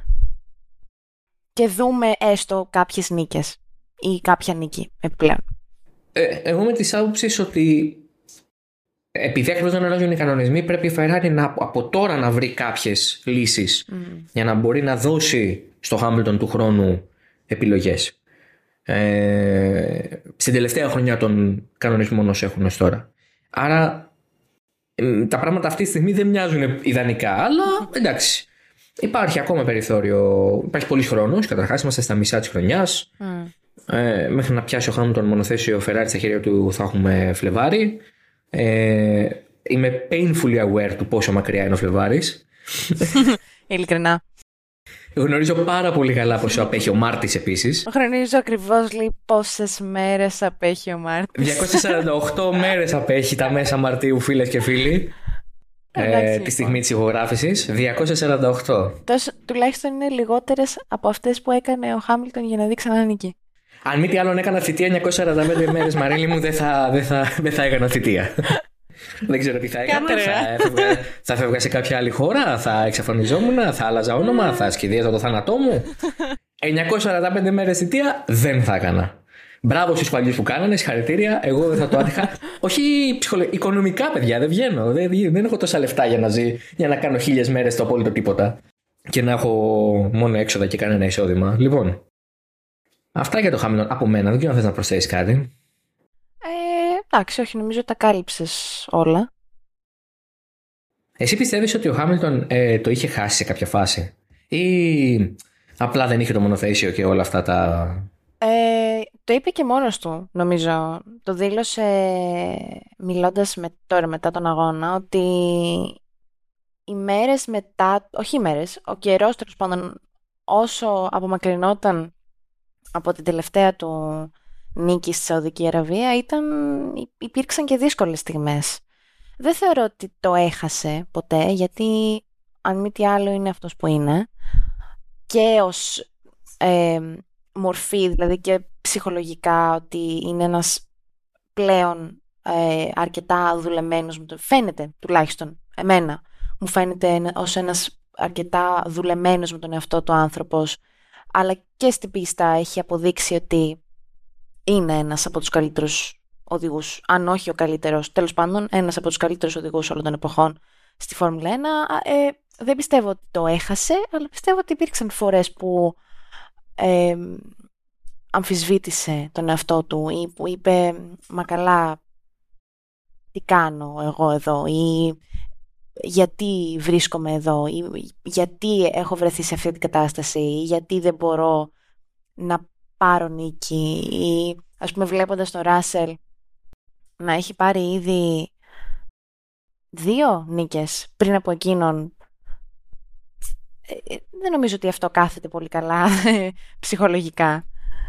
Και δούμε έστω κάποιες νίκες ή κάποια νίκη επιπλέον. Ε, εγώ με τις άποψεις ότι επειδή ακριβώς δεν αλλάζουν οι κανονισμοί, πρέπει η Ferrari να, από τώρα να βρει κάποιες λύσεις mm. για να μπορεί να δώσει στο Hamilton του χρόνου επιλογές. Ε, στην τελευταία χρονιά των κανονισμών όσο έχουν ως τώρα. Άρα ε, τα πράγματα αυτή τη στιγμή δεν μοιάζουν ιδανικά, αλλά εντάξει. Υπάρχει ακόμα περιθώριο. Υπάρχει πολλής χρόνος. Καταρχάς, είμαστε στα μισά της χρονιάς. Mm. Ε, μέχρι να πιάσει ο Χάμιλτον μονοθέσιο Ferrari στα χέρια του θα έχουμε Φλεβάρι. Ε, είμαι painfully aware του πόσο μακριά είναι ο Φλεβάρης. Ειλικρινά. Γνωρίζω πάρα πολύ καλά πόσο απέχει ο Μάρτης επίσης. Γνωρίζω ακριβώς λέει, πόσες μέρες απέχει ο Μάρτης. διακόσιες σαράντα οκτώ μέρες απέχει τα μέσα Μαρτίου, φίλες και φίλοι. Ε, τη στιγμή της ηχογράφησης διακόσιες σαράντα οκτώ. Τόσο, τουλάχιστον είναι λιγότερες από αυτές που έκανε ο Χάμιλτον για να δει ξανά νίκη. Αν μη τι άλλον έκανα θητεία εννιακόσιες σαράντα πέντε μέρες, Μαρίλη μου, δεν θα, δεν θα, δεν θα έκανα θητεία. Δεν ξέρω τι θα έκανα. Θα έφευγα, θα έφευγα σε κάποια άλλη χώρα, θα εξαφανιζόμουν, θα άλλαζα όνομα, θα σχεδίαζα το θάνατό μου. εννιακόσιες σαράντα πέντε μέρες θητεία δεν θα έκανα. Μπράβο στους παλιούς που κάνανε, συγχαρητήρια. Εγώ δεν θα το άτυχα. Όχι ψυχολο... οικονομικά, παιδιά, δεν βγαίνω. Δεν, δεν έχω τόσα λεφτά για να, ζει, για να κάνω χίλιες μέρες το απόλυτο τίποτα. Και να έχω μόνο έξοδα και κανένα εισόδημα. Λοιπόν, αυτά για το Χάμιλτον από μένα. Δεν ξέρω αν θες να προσθέσεις κάτι. Ε, εντάξει, όχι, νομίζω τα κάλυψες όλα. Εσύ πιστεύεις ότι ο Χάμιλτον ε, το είχε χάσει σε κάποια φάση, ή απλά δεν είχε το μονοθέσιο και όλα αυτά τα. Ε, το είπε και μόνος του, νομίζω. Το δήλωσε μιλώντας με, τώρα μετά τον αγώνα ότι οι μέρες μετά, όχι οι μέρες, ο καιρός τέλος πάντων όσο απομακρυνόταν από την τελευταία του νίκη στη Σαουδική Αραβία ήταν, υπήρξαν και δύσκολες στιγμές. Δεν θεωρώ ότι το έχασε ποτέ, γιατί αν μη τι άλλο είναι αυτός που είναι και ως ε, μορφή, δηλαδή και ψυχολογικά, ότι είναι ένας πλέον ε, αρκετά δουλεμένος, φαίνεται τουλάχιστον εμένα, μου φαίνεται ως ένας αρκετά δουλεμένος με τον εαυτό του άνθρωπος, αλλά και στην πίστα έχει αποδείξει ότι είναι ένας από τους καλύτερους οδηγούς, αν όχι ο καλύτερος, τέλος πάντων ένας από τους καλύτερους οδηγούς όλων των εποχών στη Φόρμουλα ένα. Ε, δεν πιστεύω ότι το έχασε, αλλά πιστεύω ότι υπήρξαν φορές που ε, αμφισβήτησε τον εαυτό του ή που είπε «Μα καλά, τι κάνω εγώ εδώ» ή γιατί βρίσκομαι εδώ ή γιατί έχω βρεθεί σε αυτή την κατάσταση ή γιατί δεν μπορώ να πάρω νίκη ή ας πούμε βλέποντας τον Ράσελ να έχει πάρει ήδη δύο νίκες πριν από εκείνον. Δεν νομίζω ότι αυτό κάθεται πολύ καλά ψυχολογικά.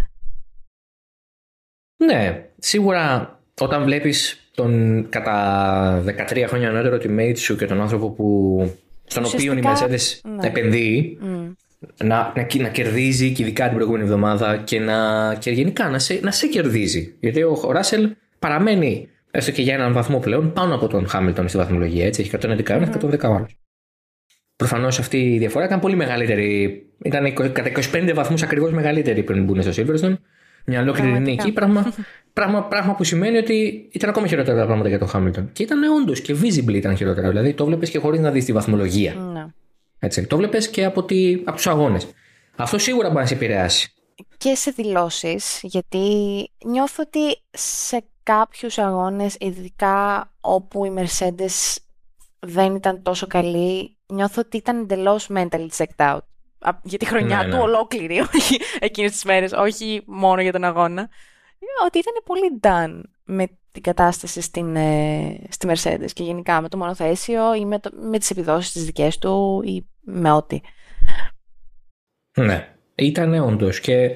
Ναι, σίγουρα όταν βλέπεις τον κατά δεκατρία χρόνια νεότερο teammate σου και τον άνθρωπο που, στον οποίο η Mercedes ναι. επενδύει mm. να, να, να κερδίζει και ειδικά την προηγούμενη εβδομάδα και, να, και γενικά να σε, να σε κερδίζει. Γιατί ο Ράσελ παραμένει έστω και για έναν βαθμό πλέον πάνω από τον Χάμιλτον στη βαθμολογία. Έτσι, έχει εκατόν έντεκα mm-hmm. εκατόν δέκα ο άλλος. Προφανώς αυτή η διαφορά ήταν πολύ μεγαλύτερη. Ήταν κατά είκοσι πέντε βαθμούς ακριβώς μεγαλύτερη πριν μπουν στο Silverstone. Μια ολόκληρη νίκη. Πράγμα, πράγμα, πράγμα που σημαίνει ότι ήταν ακόμα χειρότερα τα πράγματα για τον Χάμιλτον. Και ήταν όντως και visibly ήταν χειρότερα. Δηλαδή το βλέπεις και χωρίς να δεις τη βαθμολογία. Ναι. Έτσι, το βλέπεις και από, τη, από τους αγώνες. Αυτό σίγουρα μπορεί να σε επηρεάσει. Και σε δηλώσεις, γιατί νιώθω ότι σε κάποιους αγώνες, ειδικά όπου η Mercedes δεν ήταν τόσο καλή, νιώθω ότι ήταν εντελώς mentally checked out. Για τη χρονιά ναι, του ναι. ολόκληρη, όχι εκείνες τις μέρες, όχι μόνο για τον αγώνα. Ότι ήταν πολύ done με την κατάσταση στην, ε, στη Mercedes και γενικά με το μονοθέσιο ή με, το, με τις επιδόσεις τις δικές του ή με ό,τι. Ναι, ήταν όντως και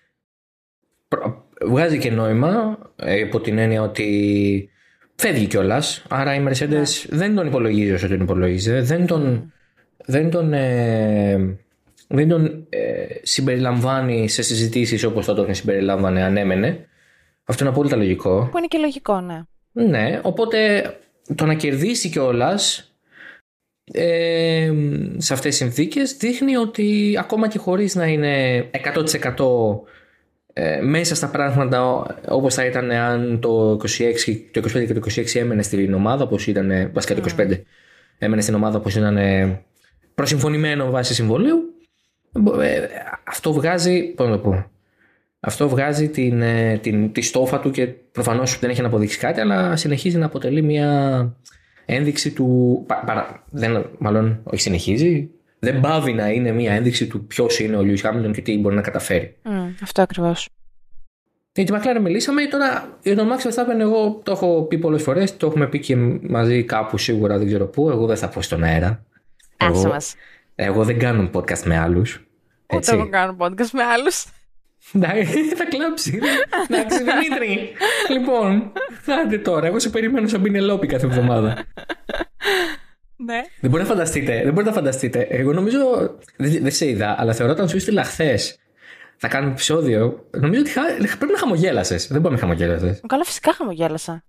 βγάζει και νόημα υπό την έννοια ότι φεύγει κιόλας, άρα η Mercedes ναι. δεν τον υπολογίζει όσο τον υπολογίζει, δεν τον, mm. δεν τον, ε, δεν τον ε, συμπεριλαμβάνει σε συζητήσεις όπως θα τον συμπεριλάμβανε αν έμενε. Αυτό είναι απόλυτα λογικό. Που είναι και λογικό, ναι. Ναι, οπότε το να κερδίσει κιόλας ε, σε αυτές τις συνθήκες δείχνει ότι ακόμα και χωρίς να είναι εκατό τοις εκατό ε, μέσα στα πράγματα όπως θα ήταν αν το είκοσι έξι, το είκοσι πέντε και το είκοσι έξι έμενε στην ομάδα όπως ήταν, βασικά το είκοσι πέντε mm. έμενε στην ομάδα όπως ήταν προσυμφωνημένο βάσει συμβολίου, ε, αυτό βγάζει, πώς να το πω, αυτό βγάζει την, την, τη στόφα του και προφανώς δεν έχει να αποδείξει κάτι, αλλά συνεχίζει να αποτελεί μια ένδειξη του. Πα, παρα, δεν, μάλλον όχι συνεχίζει. Δεν πάβει να είναι μια ένδειξη του ποιος είναι ο Lewis Hamilton και τι μπορεί να καταφέρει. Mm, αυτό ακριβώς. Για τη McLaren μιλήσαμε. Τώρα για τον Max Verstappen, εγώ το έχω πει πολλές φορές. Το έχουμε πει και μαζί κάπου σίγουρα, δεν ξέρω πού. Εγώ δεν θα πω στον αέρα. Άσε μας. Εγώ δεν κάνω podcast με άλλους. Ούτε εγώ κάνω podcast με άλλους. Θα κλάψει. Εντάξει, Δημήτρη. Λοιπόν, άντε τώρα. Εγώ σε περιμένω σαν Πινελόπη κάθε εβδομάδα. Ναι. Δεν μπορείτε να φανταστείτε. Δεν μπορείτε να φανταστείτε. Εγώ νομίζω. Δεν, δεν σε είδα, αλλά θεωρώ όταν σου έστειλα χθες θα κάνουμε επεισόδιο. Νομίζω ότι χα... πρέπει να χαμογέλασες. Δεν μπορεί να χαμογέλασες. Καλά, φυσικά χαμογέλασα.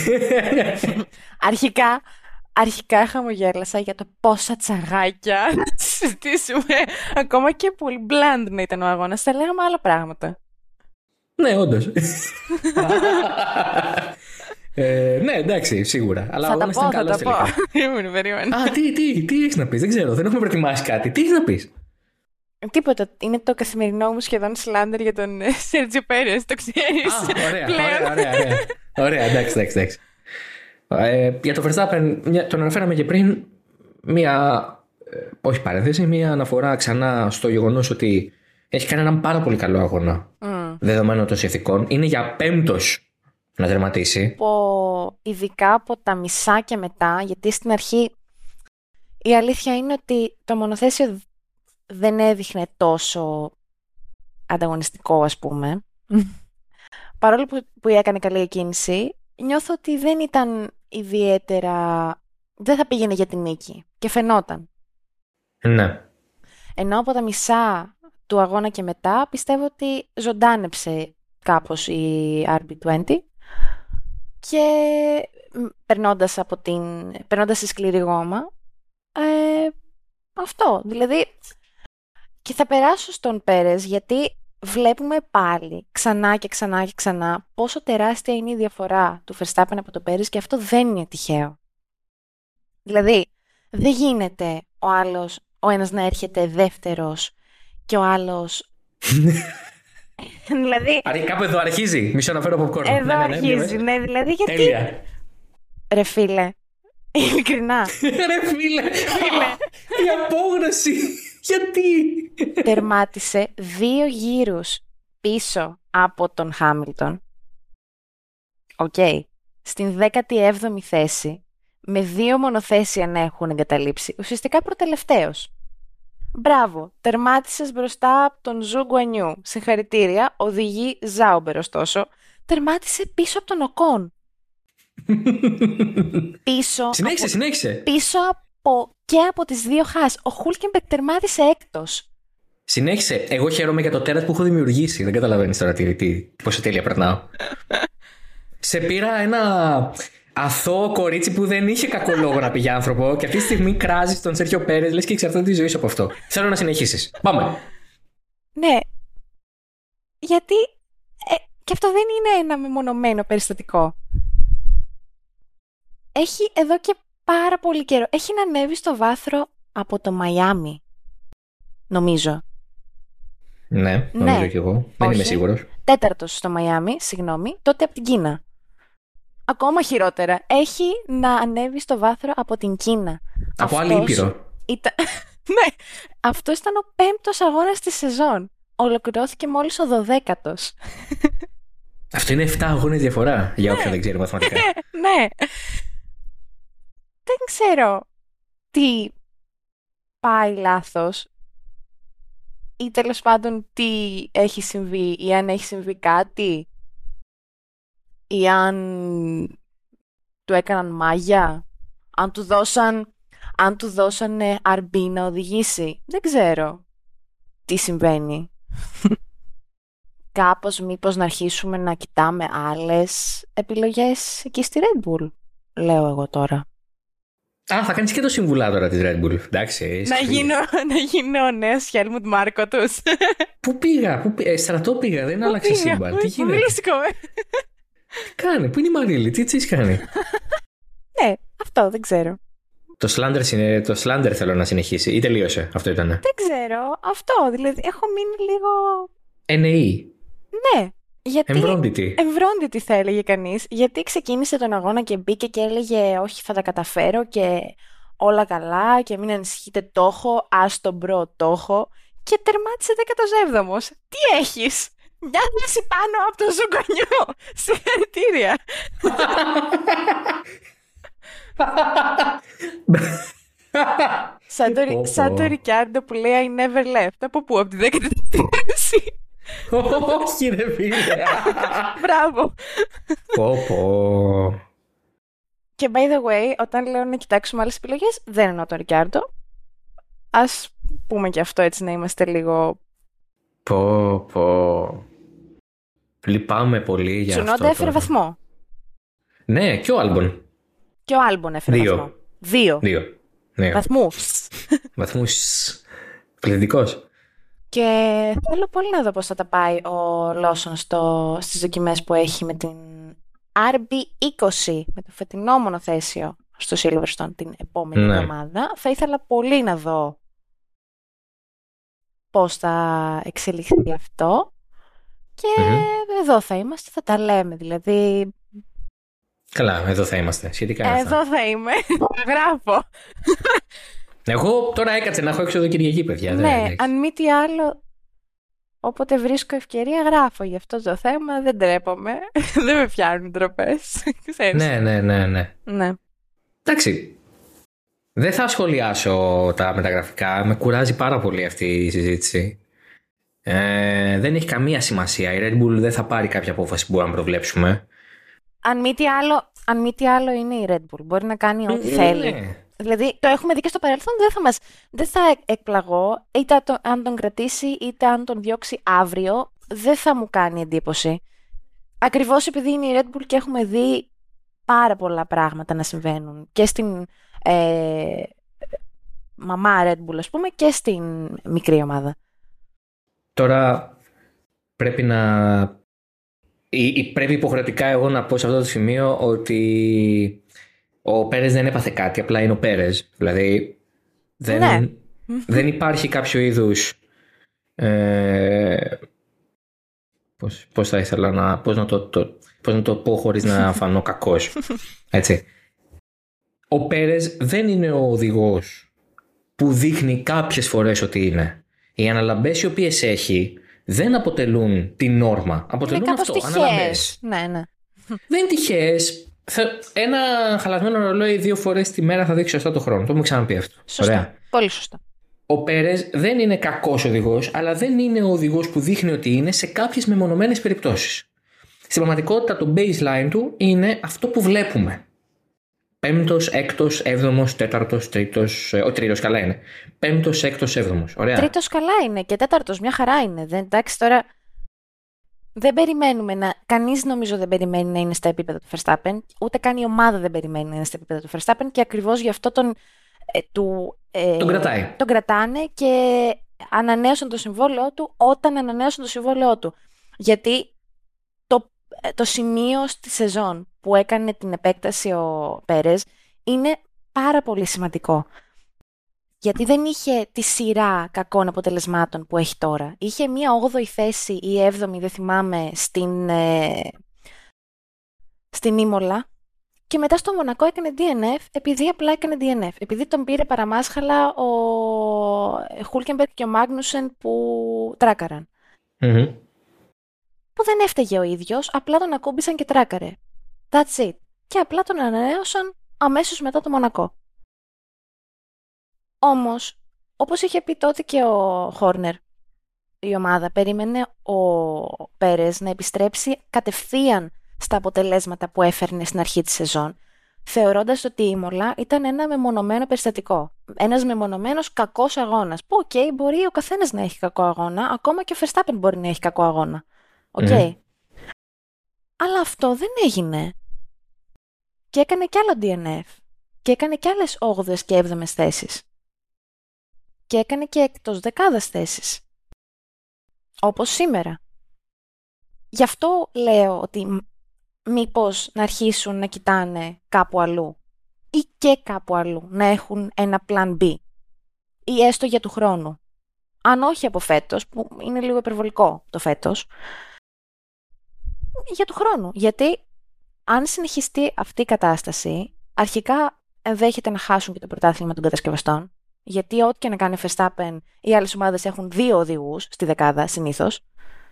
Αρχικά. Αρχικά χαμογέλασα για το πόσα τσαγάκια να συζητήσουμε. Ακόμα και πολύ bland να ήταν ο αγώνας. Θα λέγαμε άλλα πράγματα. Ναι, όντως. ε, ναι, εντάξει, σίγουρα. Αλλά θα ο αγώνας ήταν καλός τελικά. Περίμενε, περίμενε. Α, τι, τι, τι έχεις να πεις, δεν ξέρω. Δεν έχουμε προετοιμάσει κάτι. Τι έχεις να πεις? Τίποτα. Είναι το καθημερινό μου σχεδόν σλάντερ για τον Σέρτζιο Πέρες. Το ξέρεις. Α, ωραία, ωραία, ωραία, ωραία. Ωραία, εντάξει, εντάξει, εντάξει. Ε, για το Verstappen, τον αναφέραμε και πριν, μία, ε, όχι παρένθεση, μία αναφορά ξανά στο γεγονός ότι έχει κάνει έναν πάρα πολύ καλό αγώνα mm. δεδομένου των συνθηκών. Είναι για πέμπτος να τερματίσει. Από, ειδικά από τα μισά και μετά, γιατί στην αρχή η αλήθεια είναι ότι το μονοθέσιο δεν έδειχνε τόσο ανταγωνιστικό, ας πούμε. Παρόλο που, που έκανε καλή εκκίνηση, νιώθω ότι δεν ήταν ιδιαίτερα. Δεν θα πήγαινε για την νίκη. Και φαινόταν. Ναι. Ενώ από τα μισά του αγώνα και μετά πιστεύω ότι ζωντάνεψε κάπως η αρ μπι είκοσι και περνώντας από την. περνώντας τη σκληρή γόμα. Ε, αυτό. Δηλαδή. Και θα περάσω στον Πέρες γιατί βλέπουμε πάλι ξανά και ξανά και ξανά πόσο τεράστια είναι η διαφορά του Verstappen από το Πέρες και αυτό δεν είναι τυχαίο. Δηλαδή, δεν γίνεται ο άλλος, ο ένας να έρχεται δεύτερος και ο άλλος... δηλαδή... Κάπου εδώ αρχίζει. Μισό να φέρω popcorn. Εδώ ναι, ναι, ναι, αρχίζει, ναι, ναι, δηλαδή γιατί... Τέλεια. Ρε φίλε, Ειλικρινά. Ρε φίλε, η απόγνωση. Γιατί? Τερμάτισε δύο γύρους πίσω από τον Χάμιλτον. Οκ. Okay. Στην δέκατη έβδομη θέση, με δύο μονοθέσια να έχουν εγκαταλείψει. Ουσιαστικά προτελευταίος. Μπράβο, τερμάτισες μπροστά από τον Ζου Γκουανιού. Συγχαρητήρια, οδηγεί Ζάουμπερ ωστόσο. Τερμάτισε πίσω από τον Οκόν. πίσω συνέχισε, από, συνέχισε. Πίσω από, και από τις δύο Χάς. Ο Χούλκεμπεκ τερμάτισε έκτος. Συνέχισε. Εγώ χαίρομαι για το τέρας που έχω δημιουργήσει. Δεν καταλαβαίνεις τώρα τι, τι, πόσο τέλεια περνάω. Σε πήρα ένα αθώο κορίτσι που δεν είχε κακό λόγο να πει για άνθρωπο και αυτή τη στιγμή κράζεις τον Σέρχιο Πέρες, λες και εξαρτάται τη ζωή σου από αυτό. Θέλω να συνεχίσεις. Πάμε. Ναι. Γιατί ε, και αυτό δεν είναι ένα μεμονωμένο περιστατικό. Έχει εδώ και πάρα πολύ καιρό. Έχει να ανέβει στο βάθρο από το Μαϊάμι. Νομίζω. Ναι, νομίζω ναι. κι εγώ. Δεν Όχι. είμαι σίγουρος. Τέταρτος στο Μαϊάμι, συγγνώμη, τότε από την Κίνα. Ακόμα χειρότερα. Έχει να ανέβει στο βάθρο από την Κίνα. Από άλλη ήπειρο. Ήταν... ναι, αυτός ήταν ο πέμπτος αγώνας της σεζόν. Ολοκληρώθηκε μόλις ο δωδέκατος. Αυτό είναι επτά αγώνες διαφορά, για όποιον δεν ξέρει μαθηματικά. Ναι. Δεν ξέρω τι πάει λάθος ή τέλος πάντων τι έχει συμβεί ή αν έχει συμβεί κάτι ή αν του έκαναν μάγια, αν του δώσαν αν του δώσανε αρμπή να οδηγήσει. Δεν ξέρω τι συμβαίνει. Κάπως μήπως να αρχίσουμε να κοιτάμε άλλες επιλογές εκεί στη Red Bull, λέω εγώ τώρα. Α, θα κάνεις και το συμβουλάτορα της Red Bull. Εντάξει. Να γίνω, να γίνω ο νέος Χέλμουντ Μάρκο τους. Πού πήγα, πού πήγα, ε, στρατό πήγα, δεν άλλαξε σύμπαν. Τι γίνεται? Πού βρίσκομαι? Τι κάνει, πού είναι η Μαρίλη, τι έτσι έχει κάνει? Ναι, αυτό δεν ξέρω. Το Slander, είναι, το Slander θέλω να συνεχίσει ή τελείωσε, αυτό ήτανε? Δεν ξέρω, αυτό, δηλαδή έχω μείνει λίγο... εν έι ι. Ναι, γιατί... Εμβρόντιτη. Εμβρόντιτη θα έλεγε κανείς, γιατί ξεκίνησε τον αγώνα και μπήκε και έλεγε όχι θα τα καταφέρω και όλα καλά και μην ανησυχείτε το έχω, ας τον μπρο το έχω και τερμάτισε δέκατος έβδομος. Τι έχεις? Μια θέση πάνω από το Ζουγκανιό. Συγχαρητήρια. Σαν το, σαν το Ρικιάρντο που λέει I never left. Από πού? Από τη δέκατη θέση. Όχι ρε φίλε. Μπράβο. Πω πω. Και by the way, όταν λέω να κοιτάξουμε άλλες επιλογές, δεν εννοώ τον Ρικιάρντο. Ας πούμε και αυτό έτσι να είμαστε λίγο... Πω πω. Λυπάμαι πολύ για Τσουνόντα αυτό. έφερε βαθμό. Ναι, και ο Άλμπον. Και ο Άλμπον έφερε Δύο. βαθμό. Δύο. Δύο. Ναι. Βαθμούς. Βαθμούς. Πληθυντικός. Και θέλω πολύ να δω πώς θα τα πάει ο Λόσον στο, στις δοκιμές που έχει με την αρ μπι είκοσι, με το φετινό μονοθέσιο στο Silverstone την επόμενη Ναι. εβδομάδα. Θα ήθελα πολύ να δω πώς θα εξελιχθεί αυτό. Και mm-hmm. εδώ θα είμαστε, θα τα λέμε. Δηλαδή... Καλά, εδώ θα είμαστε. Σχετικά είναι εδώ αυτά. θα είμαι. Γράφω. Εγώ τώρα έκατσε να έχω έξοδο Κυριακή, παιδιά. Ναι, δεν αν μη τι άλλο, όποτε βρίσκω ευκαιρία γράφω για αυτό το θέμα. Δεν τρέπομαι. Δεν με πιάνουν ντροπές. Ναι, ναι, ναι, ναι. Ναι. Εντάξει. Δεν θα σχολιάσω τα μεταγραφικά. Με κουράζει πάρα πολύ αυτή η συζήτηση. Ε, δεν έχει καμία σημασία. Η Red Bull δεν θα πάρει κάποια απόφαση που μπορούμε να προβλέψουμε. Αν μη τι άλλο, αν μη τι άλλο είναι η Red Bull. Μπορεί να κάνει ό,τι ναι. θέλει. Δηλαδή, το έχουμε δει και στο παρελθόν, δεν θα, μας, δεν θα εκπλαγώ, είτε το, αν τον κρατήσει, είτε αν τον διώξει αύριο, δεν θα μου κάνει εντύπωση. Ακριβώς επειδή είναι η Red Bull και έχουμε δει πάρα πολλά πράγματα να συμβαίνουν και στην ε, μαμά Red Bull, ας πούμε, και στην μικρή ομάδα. Τώρα πρέπει να... Ή, πρέπει υποχρεωτικά εγώ να πω σε αυτό το σημείο ότι ο Πέρες δεν έπαθε κάτι, απλά είναι ο Πέρες. Δηλαδή δεν, ναι. δεν υπάρχει κάποιο είδους ε, πώς, πώς θα ήθελα να, πώς να, το, το, πώς να το πω χωρίς να φανώ κακός. Έτσι. ο Πέρες δεν είναι ο οδηγός που δείχνει κάποιες φορές ότι είναι. Οι αναλαμπές οι οποίες έχει δεν αποτελούν την νόρμα. Αποτελούν είναι αυτό, κάπως αναλαμπές. Ναι, ναι. Δεν είναι τυχαίες. Θα... Ένα χαλασμένο ρολόι δύο φορές τη μέρα θα δείξει σωστά το χρόνο. Το έχουμε ξαναπεί αυτό. Σωστά. Ωραία. Πολύ σωστά. Ο Πέρες δεν είναι κακός οδηγός, αλλά δεν είναι ο οδηγός που δείχνει ότι είναι σε κάποιες μεμονωμένες περιπτώσεις. Στην πραγματικότητα το baseline του είναι αυτό που βλέπουμε. Πέμπτος, έκτος, έβδομος, τέταρτος, τρίτος. Όχι τρίτος, καλά είναι. Πέμπτος, έκτος, έβδομος. Ωραία. Τρίτος καλά είναι και τέταρτος μια χαρά είναι. Δεν, εντάξει, τώρα δεν περιμένουμε να. Κανείς νομίζω δεν περιμένει να είναι στα επίπεδα του Verstappen, ούτε καν η ομάδα δεν περιμένει να είναι στα επίπεδα του Verstappen και ακριβώς γι' αυτό τον. Ε, του, ε, τον κρατάει. Τον κρατάνε και ανανέωσαν το συμβόλαιό του όταν ανανέωσαν το συμβόλαιό του. Γιατί το, το σημείο στη σεζόν που έκανε την επέκταση ο Πέρες είναι πάρα πολύ σημαντικό. Γιατί δεν είχε τη σειρά κακών αποτελεσμάτων που έχει τώρα. Είχε μία όγδοη θέση ή έβδομη, δεν θυμάμαι, στην, ε, στην Ήμολα και μετά στο Μονακό έκανε ντι εν εφ επειδή απλά έκανε ντι εν εφ. Επειδή τον πήρε παραμάσχαλα ο Χούλκεμπεργκ και ο Μάγνουσεν που τράκαραν. Mm-hmm. Που δεν έφταιγε ο ίδιος, απλά τον ακούμπησαν και τράκαρε. That's it. Και απλά τον ανανέωσαν αμέσως μετά το Μονακό. Όμως, όπως είχε πει τότε και ο Χόρνερ, η ομάδα περίμενε ο Πέρες να επιστρέψει κατευθείαν στα αποτελέσματα που έφερνε στην αρχή της σεζόν, θεωρώντας ότι η Ήμολα ήταν ένα μεμονωμένο περιστατικό. Ένας μεμονωμένος κακός αγώνας. Που, οκ, okay, μπορεί ο καθένας να έχει κακό αγώνα, ακόμα και ο Verstappen μπορεί να έχει κακό αγώνα. Οκ. Okay. Mm. Αλλά αυτό δεν έγινε. Και έκανε κι άλλο ντι εν εφ. Και έκανε κι άλλες όγδοες και έβδομες θέσεις. Και έκανε και εκτός δεκάδας θέσεις. Όπως σήμερα. Γι' αυτό λέω ότι μήπως να αρχίσουν να κοιτάνε κάπου αλλού ή και κάπου αλλού να έχουν ένα plan B ή έστω για του χρόνου. Αν όχι από φέτος, που είναι λίγο υπερβολικό το φέτος, για του χρόνου. Γιατί αν συνεχιστεί αυτή η κατάσταση, αρχικά ενδέχεται να χάσουν και το πρωτάθλημα των κατασκευαστών. Γιατί ό,τι και να κάνει ο Verstappen, οι άλλες ομάδες έχουν δύο οδηγούς στη δεκάδα συνήθως.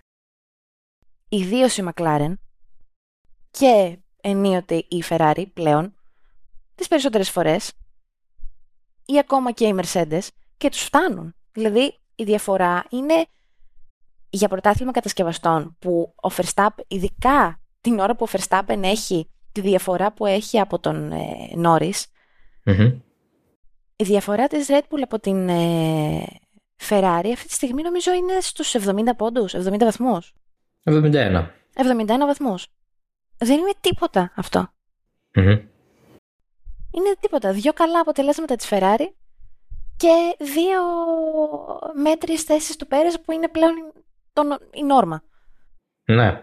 Ιδίως η McLaren και ενίοτε η Ferrari πλέον, τις περισσότερες φορές, ή ακόμα και οι Mercedes, και τους φτάνουν. Δηλαδή η διαφορά είναι για πρωτάθλημα κατασκευαστών που ο Verstappen, ειδικά την ώρα που ο Verstappen έχει τη διαφορά που έχει από τον ε, Norris, mm-hmm. η διαφορά της Red Bull από την ε, Ferrari αυτή τη στιγμή νομίζω είναι στους εβδομήντα πόντους, εβδομήντα βαθμούς. εβδομήντα ένα. εβδομήντα ένα βαθμούς. Δεν είναι τίποτα αυτό. Mm-hmm. Είναι τίποτα. Δύο καλά αποτελέσματα της Ferrari και δύο μέτριες θέσεις του Πέρες που είναι πλέον το, η νόρμα. Ναι.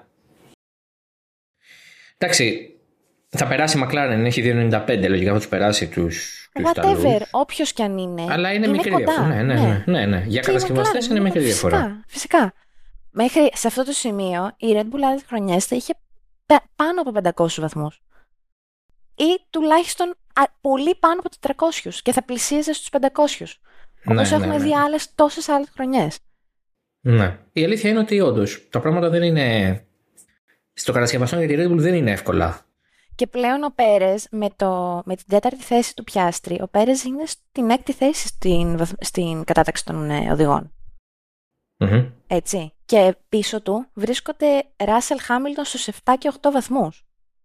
Εντάξει, θα περάσει η McLaren, έχει δύο ενενήντα πέντε, λογικά θα τους περάσει τους, τους Whatever, όποιος κι αν είναι. Αλλά είναι, είναι μικρή κοντά. διαφορά. Ναι, ναι, ναι. ναι, ναι. Για κατασκευαστές είναι μικρή φυσικά, διαφορά. Φυσικά. Μέχρι σε αυτό το σημείο η Red Bull άλλες χρονιές θα είχε πάνω από πεντακόσιους βαθμούς. Ή τουλάχιστον πολύ πάνω από τετρακόσιους και θα πλησίαζε στους πεντακόσιους. Ναι, όπως ναι, έχουμε ναι, ναι. δει άλλες τόσες άλλες χρονιές. Ναι. Η αλήθεια είναι ότι όντως τα πράγματα δεν είναι. Στο κατασκευαστών για τη Red Bull δεν είναι εύκολα. Και πλέον ο Πέρες με, το, με την τέταρτη θέση του Πιάστρη, ο Πέρες είναι στην έκτη θέση στην, στην κατάταξη των ε, οδηγών. Mm-hmm. Έτσι. Και πίσω του βρίσκονται Ράσελ Χάμιλτον στους επτά και οκτώ βαθμούς.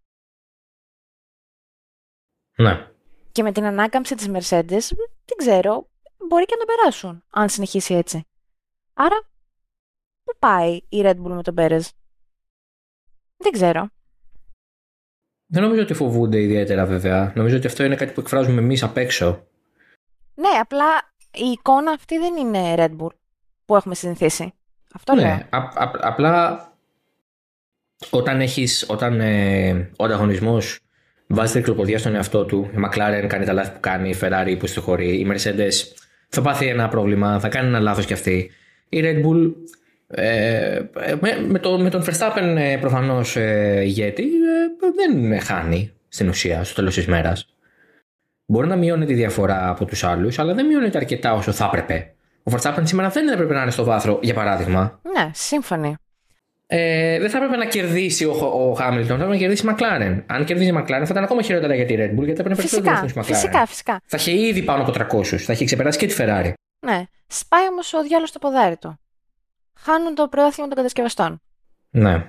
Ναι. Και με την ανάκαμψη της Mercedes, δεν ξέρω, μπορεί και να τον περάσουν, αν συνεχίσει έτσι. Άρα, πού πάει η Red Bull με τον Πέρες? Δεν ξέρω. Δεν νομίζω ότι φοβούνται ιδιαίτερα βέβαια. Νομίζω ότι αυτό είναι κάτι που εκφράζουμε εμείς απ' έξω. Ναι, απλά η εικόνα αυτή δεν είναι Red Bull που έχουμε συνηθίσει. Αυτό ναι, λέω. Α, α, απλά όταν, έχεις, όταν ε, ο ανταγωνισμός βάζει τρικλοποδιά στον εαυτό του, η McLaren κάνει τα λάθη που κάνει, η Ferrari που στοχωρεί, η Mercedes θα πάθει ένα πρόβλημα, θα κάνει ένα λάθος κι αυτή. Η Red Bull ε, με, με, το, με τον Verstappen ε, προφανώς ε, ηγέτη ε, δεν χάνει στην ουσία στο τέλος της μέρας. μπορεί να μειώνει τη διαφορά από τους άλλους, αλλά δεν μειώνεται αρκετά όσο θα έπρεπε. Ο Verstappen σήμερα δεν έπρεπε να είναι στο βάθρο, για παράδειγμα. Ναι, σύμφωνοι. Ε, δεν θα έπρεπε να κερδίσει ο, ο Χάμιλτον, θα έπρεπε να κερδίσει η McLaren. Αν κερδίσει η McLaren θα ήταν ακόμα χειρότερα για τη Red Bull, γιατί θα έπρεπε να Φυσικά, περισσότερο η McLaren. φυσικά, φυσικά. Θα είχε ήδη πάνω από τριακόσιους, θα είχε ξεπεράσει και τη Ferrari. Ναι. Σπάει όμως ο διάλογος στο ποδάρι του. Χάνουν το πρωτάθλημα των κατασκευαστών. Ναι.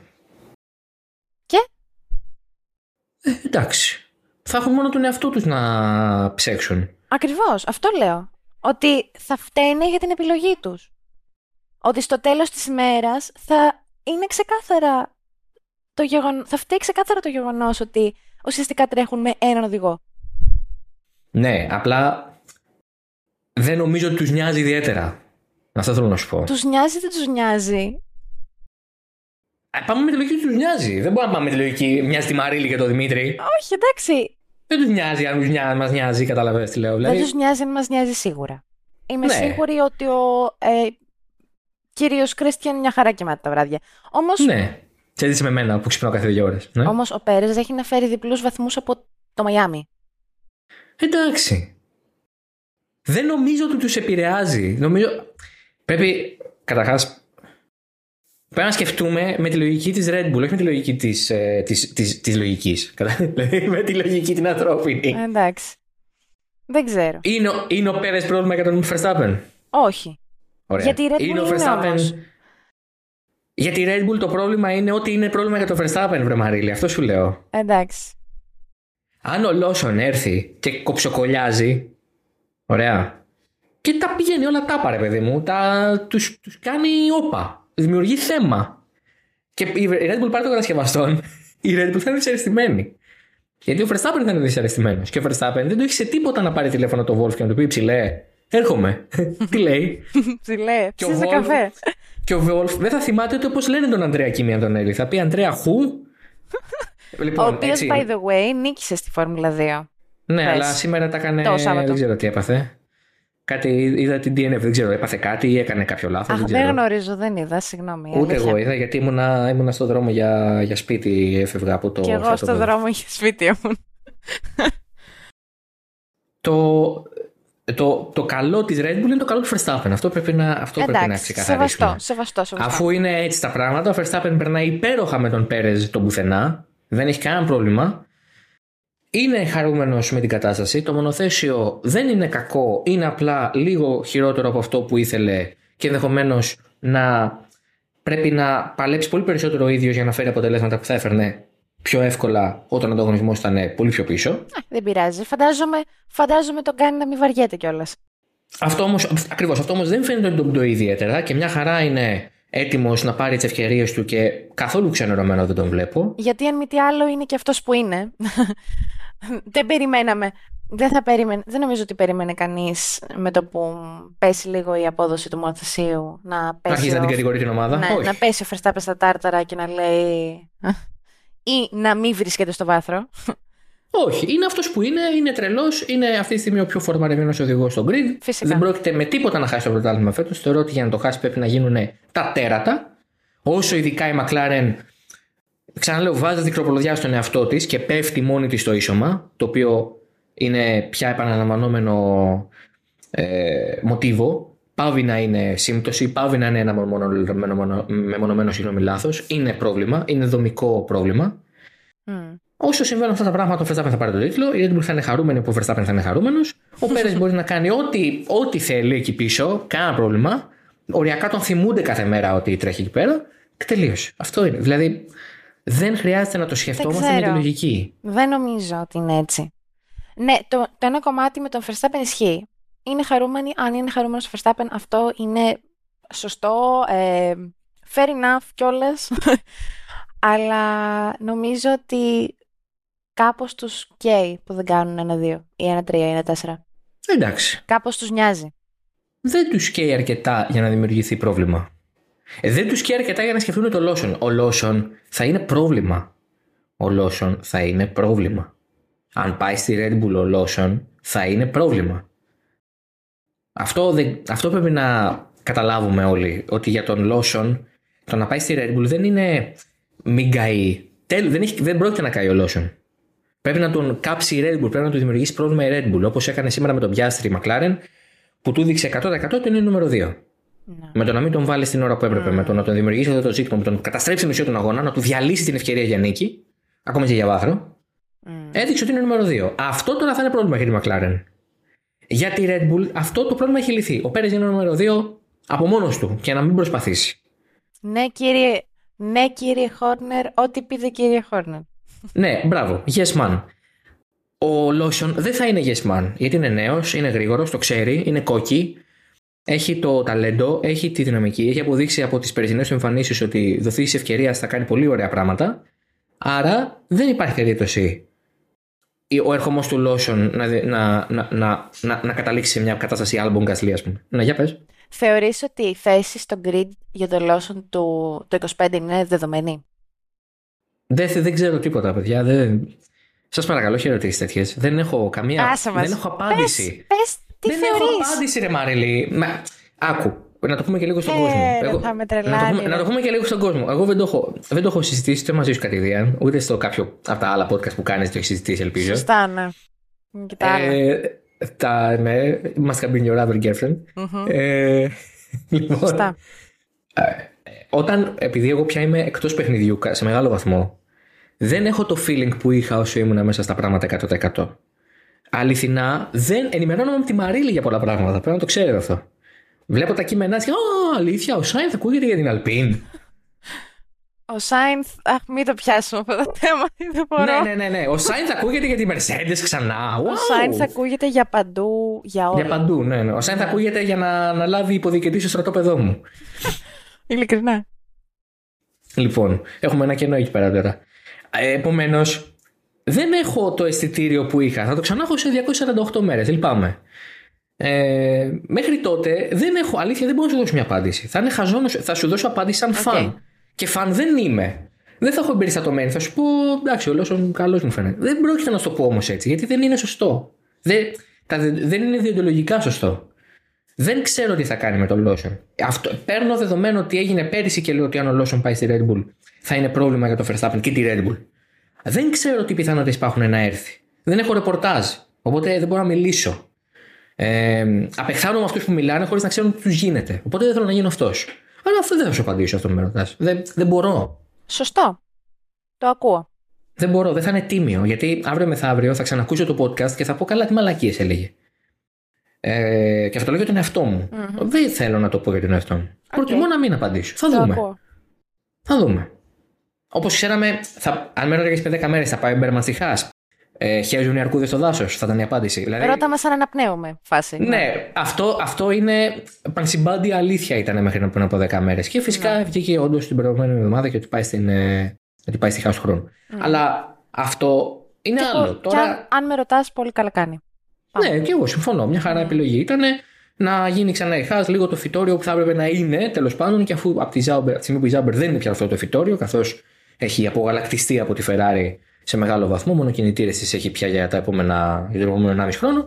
Και? Ε, εντάξει. Θα έχουν μόνο τον εαυτό τους να ψέξουν. Ακριβώς, αυτό λέω. Ότι θα φταίνε για την επιλογή τους. Ότι στο τέλος της ημέρας θα είναι ξεκάθαρα το γεγονός, θα φταίει ξεκάθαρα το γεγονός ότι ουσιαστικά τρέχουν με έναν οδηγό. Ναι, απλά δεν νομίζω ότι τους νοιάζει ιδιαίτερα. Αυτό θέλω να σου πω. Τους νοιάζει, δεν τους νοιάζει. Ε, πάμε με τη λογική ότι τους νοιάζει. Δεν μπορούμε να πάμε με τη λογική μοιάζει τη Μαρίλη και τον Δημήτρη. Όχι, εντάξει. Δεν τους νοιάζει αν νοιάζει, μας νοιάζει, καταλαβαίνεις τι λέω. Δηλαδή... Δεν τους νοιάζει αν μας νοιάζει σίγουρα. Είμαι ναι. σίγουρη ότι ο ε, κύριος Κρίστιαν μια χαρά κοιμάται τα βράδια. Όμως, ναι, σε έτσι με μένα που ξυπνάω κάθε δύο ώρες. Ναι. Όμως ο Πέρες έχει να φέρει διπλούς βαθμούς από το Μαϊάμι. Εντάξει. Δεν νομίζω ότι τους επηρεάζει. Νομίζω... Πρέπει, καταρχάς, πρέπει να σκεφτούμε με τη λογική της Red Bull, όχι με τη λογική της, ε, της, της, της λογικής. Δηλαδή με τη λογική την ανθρώπινη. Εντάξει. Δεν ξέρω. Είναι, είναι ο Πέρες πρόβλημα για τον Verstappen? Όχι. Ωραία. Γιατί η Red Bull είναι ο είναι Verstappen... όμως. Για τη Red Bull το πρόβλημα είναι ότι είναι πρόβλημα για τον Verstappen, βρε Μαρίλη. Αυτό σου λέω. Εντάξει. Αν ο Λόσον έρθει και κοψοκολλιάζει, ωραία, και τα πηγαίνει όλα τα πάρε, παιδί μου, τα, τους, τους κάνει όπα, δημιουργεί θέμα. Και η Red Bull πάρει των κατασκευαστών, η Red Bull θα είναι δυσαρεστημένη. Γιατί ο Verstappen θα είναι δυσαρεστημένος. Και ο Verstappen δεν το έχει σε τίποτα να πάρει τηλέφωνο το Wolf και να του πει ψηλέ, έρχομαι. Τι λέει? Ψηλέ, ψήσε καφέ. Και ο Wolf δεν θα θυμάται ούτε πώς λένε τον Αντρέα Κίμη Αντωνέλη. Θα πει Αντρέα Χου. Λοιπόν, ο οποίος, by the way, νίκησε στη Φόρμουλα δύο. Ναι, Πες. αλλά σήμερα τα έκανε. Δεν ξέρω τι έπαθε. Κάτι, είδα την ντι εν εφ, δεν ξέρω, έπαθε κάτι ή έκανε κάποιο λάθος. Αχ, δεν, δεν γνωρίζω, δεν είδα, συγγνώμη. Ούτε αλήθεια. εγώ είδα, γιατί ήμουνα, ήμουνα στο δρόμο για, για σπίτι, έφευγα από το. Και εγώ στο δρόμο για σπίτι ήμουν. το, το, το καλό της Red Bull είναι το καλό του Verstappen. Αυτό πρέπει να, αυτό Εντάξει, πρέπει να ξεκαθαρίσουμε. Σεβαστό, σεβαστό, σεβαστό. Αφού είναι έτσι τα πράγματα, ο Verstappen περνάει υπέροχα με τον Πέρες τον πουθενά. Δεν έχει κανένα πρόβλημα. Είναι χαρούμενος με την κατάσταση. Το μονοθέσιο δεν είναι κακό. Είναι απλά λίγο χειρότερο από αυτό που ήθελε και ενδεχομένως να πρέπει να παλέψει πολύ περισσότερο ο ίδιος για να φέρει αποτελέσματα που θα έφερνε πιο εύκολα όταν ο ανταγωνισμός ήταν πολύ πιο πίσω. Α, δεν πειράζει. Φαντάζομαι, φαντάζομαι τον κάνει να μην βαριέται κιόλας. Αυτό όμως, ακριβώς, αυτό όμως δεν φαίνεται ότι τον πτωεί ιδιαίτερα και μια χαρά είναι έτοιμος να πάρει τις ευκαιρίες του και καθόλου ξενερωμένο δεν τον βλέπω. Γιατί αν μη τι άλλο είναι και αυτός που είναι. Δεν περιμέναμε. Δεν, θα περίμενε, δεν νομίζω ότι περίμενε κανείς με το που πέσει λίγο η απόδοση του μονοθεσίου να πέσει. Αρχίζει ο... να την κατηγορεί την ομάδα. Ναι, όχι. να πέσει ο Verstappen στα τάρταρα και να λέει. Ή να μην βρίσκεται στο βάθρο. Όχι, είναι αυτός που είναι, είναι τρελός, είναι αυτή τη στιγμή ο πιο φορμαρεμένος οδηγός στο grid. Φυσικά. Δεν πρόκειται με τίποτα να χάσει το πρωτάθλημα φέτος. Θεωρώ ότι για να το χάσει πρέπει να γίνουν τα τέρατα. Όσο ειδικά η McLaren, ξαναλέω, βάζει την κροπολοδιά στον εαυτό της και πέφτει μόνη της στο ίσωμα, το οποίο είναι πια επαναλαμβανόμενο ε, μοτίβο. Πάβει να είναι σύμπτωση, πάβει να είναι ένα μεμονωμένο συγγνώμη λάθος. Είναι πρόβλημα, είναι δομικό πρόβλημα. Mm. Όσο συμβαίνουν αυτά τα πράγματα, ο Verstappen θα πάρει τον τίτλο, η Red Bull θα είναι χαρούμενη που ο Verstappen θα είναι χαρούμενος. Ο Πέρες μπορεί να κάνει ό,τι, ό,τι θέλει εκεί πίσω, κανένα πρόβλημα. Οριακά τον θυμούνται κάθε μέρα ότι τρέχει εκεί πέρα και τελείωσε. Αυτό είναι. Δηλαδή δεν χρειάζεται να το σκεφτόμαστε με τη λογική. Δεν νομίζω ότι είναι έτσι. Ναι, το, το ένα κομμάτι με τον Verstappen ισχύει. Είναι χαρούμενοι, αν είναι χαρούμενος ο Verstappen, αυτό είναι σωστό, ε, fair enough κιόλας. Αλλά νομίζω ότι κάπως τους καίει που δεν κάνουν ένα-δύο ή ένα-τρία ή ένα-τέσσερα. Εντάξει. Κάπως τους νοιάζει. Δεν τους καίει αρκετά για να δημιουργηθεί πρόβλημα. Ε, δεν τους καίει αρκετά για να σκεφτούν το Lawson. Ο Lawson θα είναι πρόβλημα. Ο Lawson θα είναι πρόβλημα. Αν πάει στη Red Bull ο Lawson θα είναι πρόβλημα. Αυτό, δεν, αυτό πρέπει να καταλάβουμε όλοι. Ότι για τον Lawson το να πάει στη Red Bull δεν είναι μην καεί. Τέλει, δεν, έχει, δεν πρόκειται να καεί ο Lawson. Πρέπει να τον κάψει η Red Bull, πρέπει να του δημιουργήσει πρόβλημα η Red Bull. Όπως έκανε σήμερα με τον Piastri η McLaren, που του δείξε εκατό τοις εκατό ότι είναι νούμερο δύο. Ναι. Με το να μην τον βάλει στην ώρα που έπρεπε, mm. με το να τον δημιουργήσει αυτό το ζήτημα, με το να καταστρέψει την ουσία του αγώνα, να του διαλύσει την ευκαιρία για νίκη, ακόμα και για βάθρο, mm. έδειξε ότι είναι νούμερο δύο. Αυτό τώρα θα είναι πρόβλημα για τη McLaren. Για τη Red Bull αυτό το πρόβλημα έχει λυθεί. Ο Πέρες είναι νούμερο δύο από μόνος του και να μην προσπαθήσει. Ναι, κύριε, ναι, κύριε Χόρνερ, ό,τι πείτε, κύριε Χόρνερ. Ναι, μπράβο, yes man. Ο Λόσον δεν θα είναι yes man, γιατί είναι νέος, είναι γρήγορος, το ξέρει, είναι κόκκι, έχει το ταλέντο, έχει τη δυναμική, έχει αποδείξει από τις περσινές του εμφανίσεις ότι δοθεί σε ευκαιρία θα κάνει πολύ ωραία πράγματα. Άρα δεν υπάρχει περίπτωση ο έρχομος του Λόσον να, να, να, να, να, να καταλήξει σε μια κατάσταση Albon Gasly, ας πούμε. Να, για πες. Θεωρείς ότι η θέση στο grid για τον Λόσον του το είκοσι πέντε είναι δεδομένη? Δεν, δεν ξέρω τίποτα, παιδιά. Δεν... Σας παρακαλώ, όχι ερωτήσεις τέτοιες. Δεν έχω καμία. Άσε μας. Δεν έχω απάντηση. Πες, πες, τι δεν θεωρείς? έχω απάντηση, ρε Μάριλη. Μα... Άκου. Να το πούμε και λίγο στον ε, κόσμο. Εγώ... Θα με τρελάνει, να, το πούμε, να το πούμε και λίγο στον κόσμο. Εγώ δεν το έχω, δεν το έχω συζητήσει ούτε μαζί σου κατηδίαν, ούτε στο κάποιο από τα άλλα podcast που κάνεις το έχει συζητήσει, ελπίζω. Σωστά, ναι. Ε, τα, ναι, must have been your other girlfriend. Mm-hmm. Ε, λοιπόν, Σωστά. Ε, όταν, επειδή εγώ πια είμαι εκτός παιχνιδιού σε μεγάλο βαθμό, δεν έχω το feeling που είχα όσο ήμουν μέσα στα πράγματα εκατό τοις εκατό. Αληθινά, δεν ενημερώνομαι με τη Μαρίλη για πολλά πράγματα. Πρέπει να το ξέρετε αυτό. Βλέπω τα κείμενά και «Α, αλήθεια, ο Σάινθ ακούγεται για την Αλπίν». Ο Σάινθ, αχ, μην το πιάσουμε αυτό το θέμα, δεν μπορώ. Ναι, ναι, ναι, ναι. Ο Σάινθ ακούγεται για τη Mercedes ξανά. Wow. Ο Σάινθ ακούγεται για παντού, για όλα. Για παντού, ναι, ναι. Ο Σάινθ ακούγεται για να, να λάβει υποδικητή στο στρατόπεδό μου. Ειλικρινά. Λοιπόν, έχουμε ένα κενό εκεί πέρα τώρα. Επομένως, δεν έχω το αισθητήριο που είχα. Θα το ξανά έχω σε διακόσιες σαράντα οκτώ μέρες. Λυπάμαι. Ε, μέχρι τότε δεν έχω, αλήθεια, δεν μπορώ να σου δώσω μια απάντηση. Θα είναι χαζόνος, θα σου δώσω απάντηση σαν okay. φαν. Και φαν δεν είμαι. Δεν θα έχω εμπεριστατωμένη. Θα σου πω, εντάξει, ο Λόσον καλός μου φαίνεται. Δεν πρόκειται να σου το πω όμως έτσι, γιατί δεν είναι σωστό. Δεν, τα, δεν είναι διοντολογικά σωστό. Δεν ξέρω τι θα κάνει με τον Λόσον. Αυτό, παίρνω δεδομένο ότι έγινε πέρυσι και λέω ότι αν ο Λόσον πάει στη Red Bull θα είναι πρόβλημα για το Verstappen και τη Red Bull. Δεν ξέρω τι πιθανότητες υπάρχουν να έρθει. Δεν έχω ρεπορτάζ. Οπότε δεν μπορώ να μιλήσω. Ε, απεχθάνω με αυτούς που μιλάνε χωρίς να ξέρουν τι τους γίνεται. Οπότε δεν θέλω να γίνω αυτός. Αλλά αυτό δεν θα σου απαντήσω αυτό που με ρωτάς. Δεν, δεν μπορώ. Σωστό. Το ακούω. Δεν μπορώ. Δεν θα είναι τίμιο. Γιατί αύριο μεθαύριο θα ξανακούσω το podcast και θα πω καλά τι μαλακίες έλεγε. Ε, και θα το λέω για τον εαυτό μου. Mm-hmm. Δεν θέλω να το πω για τον εαυτό μου. Okay. Προτιμώ να μην απαντήσω. Θα το δούμε. Ακούω. Θα δούμε. Όπως ξέραμε, θα, αν με ρώταγες πέντε μέρες θα πάει ο Μπέρμαν στη Χάς. Ε, χέζουν οι αρκούδες στο δάσος, θα ήταν η απάντηση. Δηλαδή, ρώτα μας αν αναπνέουμε, φάση. Ναι, ναι. Αυτό, αυτό είναι πανσυμπάντη αλήθεια ήταν μέχρι πριν από δέκα μέρες. Και φυσικά ναι. βγήκε όντως την προηγούμενη εβδομάδα και ότι πάει, στην, ε, ότι πάει στη Χάς του χρόνου. Mm. Αλλά αυτό είναι και άλλο. Και Τώρα... αν, αν με ρωτάς, πολύ καλά κάνει. Ναι, Πάμε. Και εγώ συμφωνώ. Μια χαρά mm. επιλογή ήταν να γίνει ξανά η Χάς, λίγο το φυτόριο που θα έπρεπε να είναι τέλος πάντων. Και αφού από τη, Zauber, από τη στιγμή που η Zauber δεν είναι πια αυτό το φυτόριο, καθώς έχει απογαλακτιστεί από τη Ferrari σε μεγάλο βαθμό, μόνο κινητήρες της έχει πια για τα επόμενα, για το επόμενο ενάμιση χρόνο.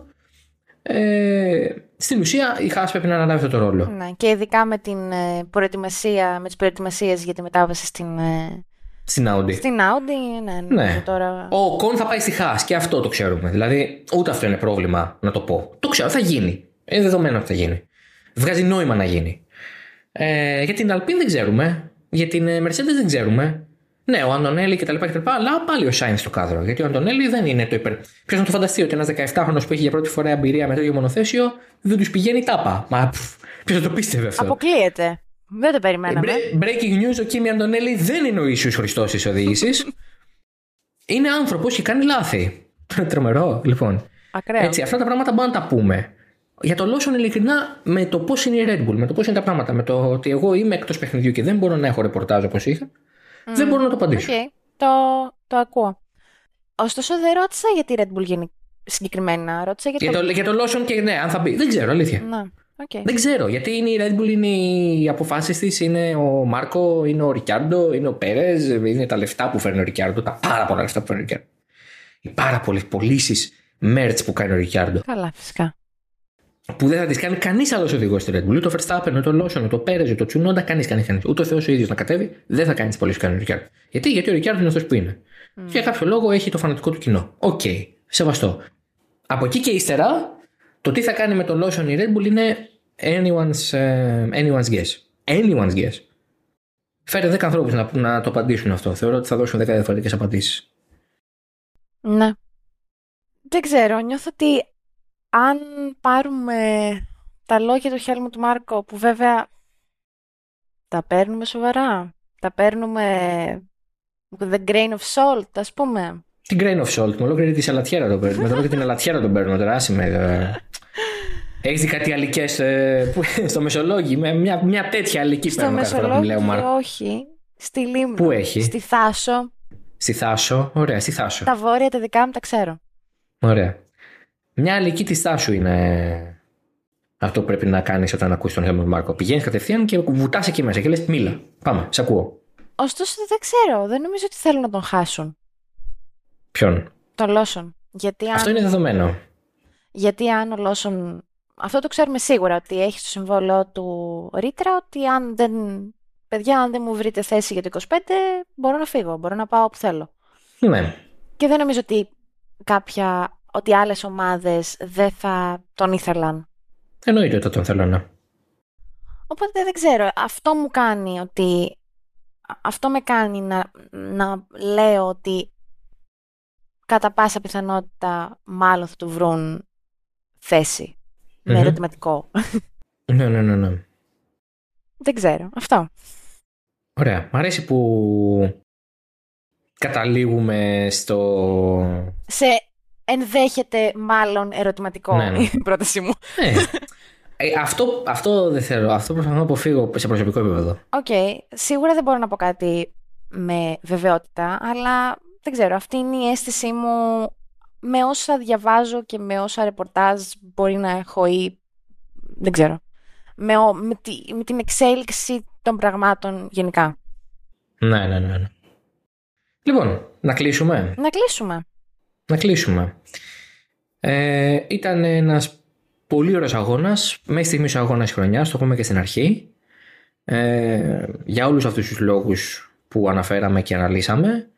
Ε, στην ουσία η Haas πρέπει να αναλάβει αυτό το ρόλο. Ναι, και ειδικά με, την προετοιμασία, με τις προετοιμασίες για τη μετάβαση στην, στην Audi. Στην Audi, ναι. ναι, ναι. Τώρα... Ο Κον θα πάει στη Haas και αυτό το ξέρουμε. Δηλαδή, ούτε αυτό είναι πρόβλημα να το πω. Το ξέρω, θα γίνει. Είναι δεδομένο ότι θα γίνει. Βγάζει νόημα να γίνει. Ε, για την Alpine δεν ξέρουμε. Για την Mercedes δεν ξέρουμε. Ναι, ο Αντωνέλη κτλ. Αλλά πάλι ο Σάινθ στο κάδρο. Γιατί ο Αντωνέλη δεν είναι το υπερ. Ποιος να το φανταστεί ότι ένας δεκαεφτάχρονος που έχει για πρώτη φορά εμπειρία με τέτοιο μονοθέσιο δεν τους πηγαίνει τάπα. Μα ποιος θα το πίστευε αυτό. Αποκλείεται. Δεν το περιμέναμε. Breaking news: ο Κίμι Αντωνέλη δεν είναι ο Ιησούς Χριστός της οδήγησης. Είναι άνθρωπος και κάνει λάθη. Τρομερό, λοιπόν. Ακραίο. Έτσι, αυτά τα πράγματα μπορούμε να τα πούμε. Για το Λόσον, ειλικρινά, με το πώς είναι η Red Bull, με το πώς είναι τα πράγματα, με το ότι εγώ είμαι εκτός παιχνιδιού και δεν μπορώ να έχω ρεπορτάζ όπως είχα. Mm. Δεν μπορώ να το απαντήσω. Okay. Το, το ακούω. Ωστόσο, δεν ρώτησα για τη Red Bull γενικ... συγκεκριμένα. Ρώτησα για, για, το... το, για το Lawson και ναι, αν θα μπει. Δεν ξέρω, αλήθεια. Ναι. Okay. Δεν ξέρω. Γιατί είναι η Red Bull, είναι οι αποφάσεις της, είναι ο Μάρκο, είναι ο Ρικιάρντο, είναι ο Πέρες, είναι τα λεφτά που φέρνει ο Ρικιάρντο, τα πάρα πολλά λεφτά που φέρνει ο Ρικιάρντο. Οι πάρα πολλές πωλήσεις merch που κάνει ο Ρικιάρντο. Καλά, φυσικά. Που δεν θα τις κάνει κανείς άλλος οδηγός στη Red Bull. Ούτε ο Verstappen, ούτε ο Lawson, ούτε ο Πέρες, ούτε ο Τσουνόντα, κανείς, κανείς, κανείς. Ούτε ο Θεός ο ίδιος να κατέβει, δεν θα κάνει τις πωλήσεις που κάνει ο Ρικιάρντο. Γιατί? Γιατί ο Ρικιάρντο είναι αυτός που είναι. Mm. Για κάποιο λόγο έχει το φανατικό του κοινό. Οκ, okay, σεβαστό. Από εκεί και ύστερα, το τι θα κάνει με το lotion η Red Bull είναι anyone's, uh, anyone's guess. Anyone's guess. Φέρε δέκα ανθρώπους να, να το απαντήσουν αυτό. Θεωρώ ότι θα δώσουν δέκα διαφορετικές απαντήσεις. Ναι. Δεν ξέρω. Νιώθω ότι αν πάρουμε τα λόγια του Χέλμουντ Μάρκο, που βέβαια τα παίρνουμε σοβαρά, τα παίρνουμε with a grain of salt, ας πούμε. Την grain of salt, με ολόκληρη τη σαλατιέρα το παίρνουμε. Τώρα και την αλατιέρα τον παίρνουμε τώρα. Άσε με. Έχεις δει κάτι αλικές ε, στο Μεσολόγγι, με μια, μια τέτοια αλική παίρνουμε κάθε φορά που μιλάω, Μάρκο. Όχι. Στη Λίμνο. Πού έχει? Στη Θάσο. Στη Θάσο, ωραία, στη Θάσο. Τα βόρεια τα δικά μου τα ξέρω. Ωραία. Μια αλική της Θάσου είναι αυτό που πρέπει να κάνεις όταν ακούσεις τον Χέλμουντ Μάρκο. Πηγαίνεις κατευθείαν και βουτάς εκεί μέσα και λες μίλα. Πάμε, σ' ακούω. Ωστόσο δεν ξέρω, δεν νομίζω ότι θέλουν να τον χάσουν. Ποιον? Τον Λόσον. Γιατί αν... Αυτό είναι δεδομένο. Γιατί αν ο Λόσον. Αυτό το ξέρουμε σίγουρα, ότι έχει στο συμβόλαιο του ρήτρα ότι αν δεν. Παιδιά, αν δεν μου βρείτε θέση για το είκοσι πέντε, μπορώ να φύγω, μπορώ να πάω όπου θέλω. Ναι. Και δεν νομίζω ότι κάποια. Ότι άλλες ομάδες δεν θα τον ήθελαν. Εννοείται ότι τον θέλω να. Οπότε δεν ξέρω. Αυτό μου κάνει ότι. Αυτό με κάνει να, να λέω ότι κατά πάσα πιθανότητα μάλλον θα του βρουν θέση. Με mm-hmm. ερωτηματικό. Ναι, ναι, ναι, ναι. Δεν ξέρω. Αυτό. Ωραία. Μ' αρέσει που καταλήγουμε στο... Σε ενδέχεται μάλλον ερωτηματικό, ναι, ναι. η πρότασή μου. Ναι. Ε, αυτό, αυτό δεν θέλω. Αυτό προσπαθώ να αποφύγω σε προσωπικό επίπεδο. Οκ. Okay. Σίγουρα δεν μπορώ να πω κάτι με βεβαιότητα, αλλά δεν ξέρω. Αυτή είναι η αίσθησή μου με όσα διαβάζω και με όσα ρεπορτάζ μπορεί να έχω ή δεν ξέρω. Με, με, τη, με την εξέλιξη των πραγμάτων γενικά. Ναι, ναι, ναι. Λοιπόν, να κλείσουμε. Να κλείσουμε. Να κλείσουμε. Ε, ήταν ένας πολύ ωραίος αγώνας, μέχρι στιγμής ο αγώνας χρονιάς, το πούμε και στην αρχή. Ε, για όλους αυτούς τους λόγους που αναφέραμε και αναλύσαμε.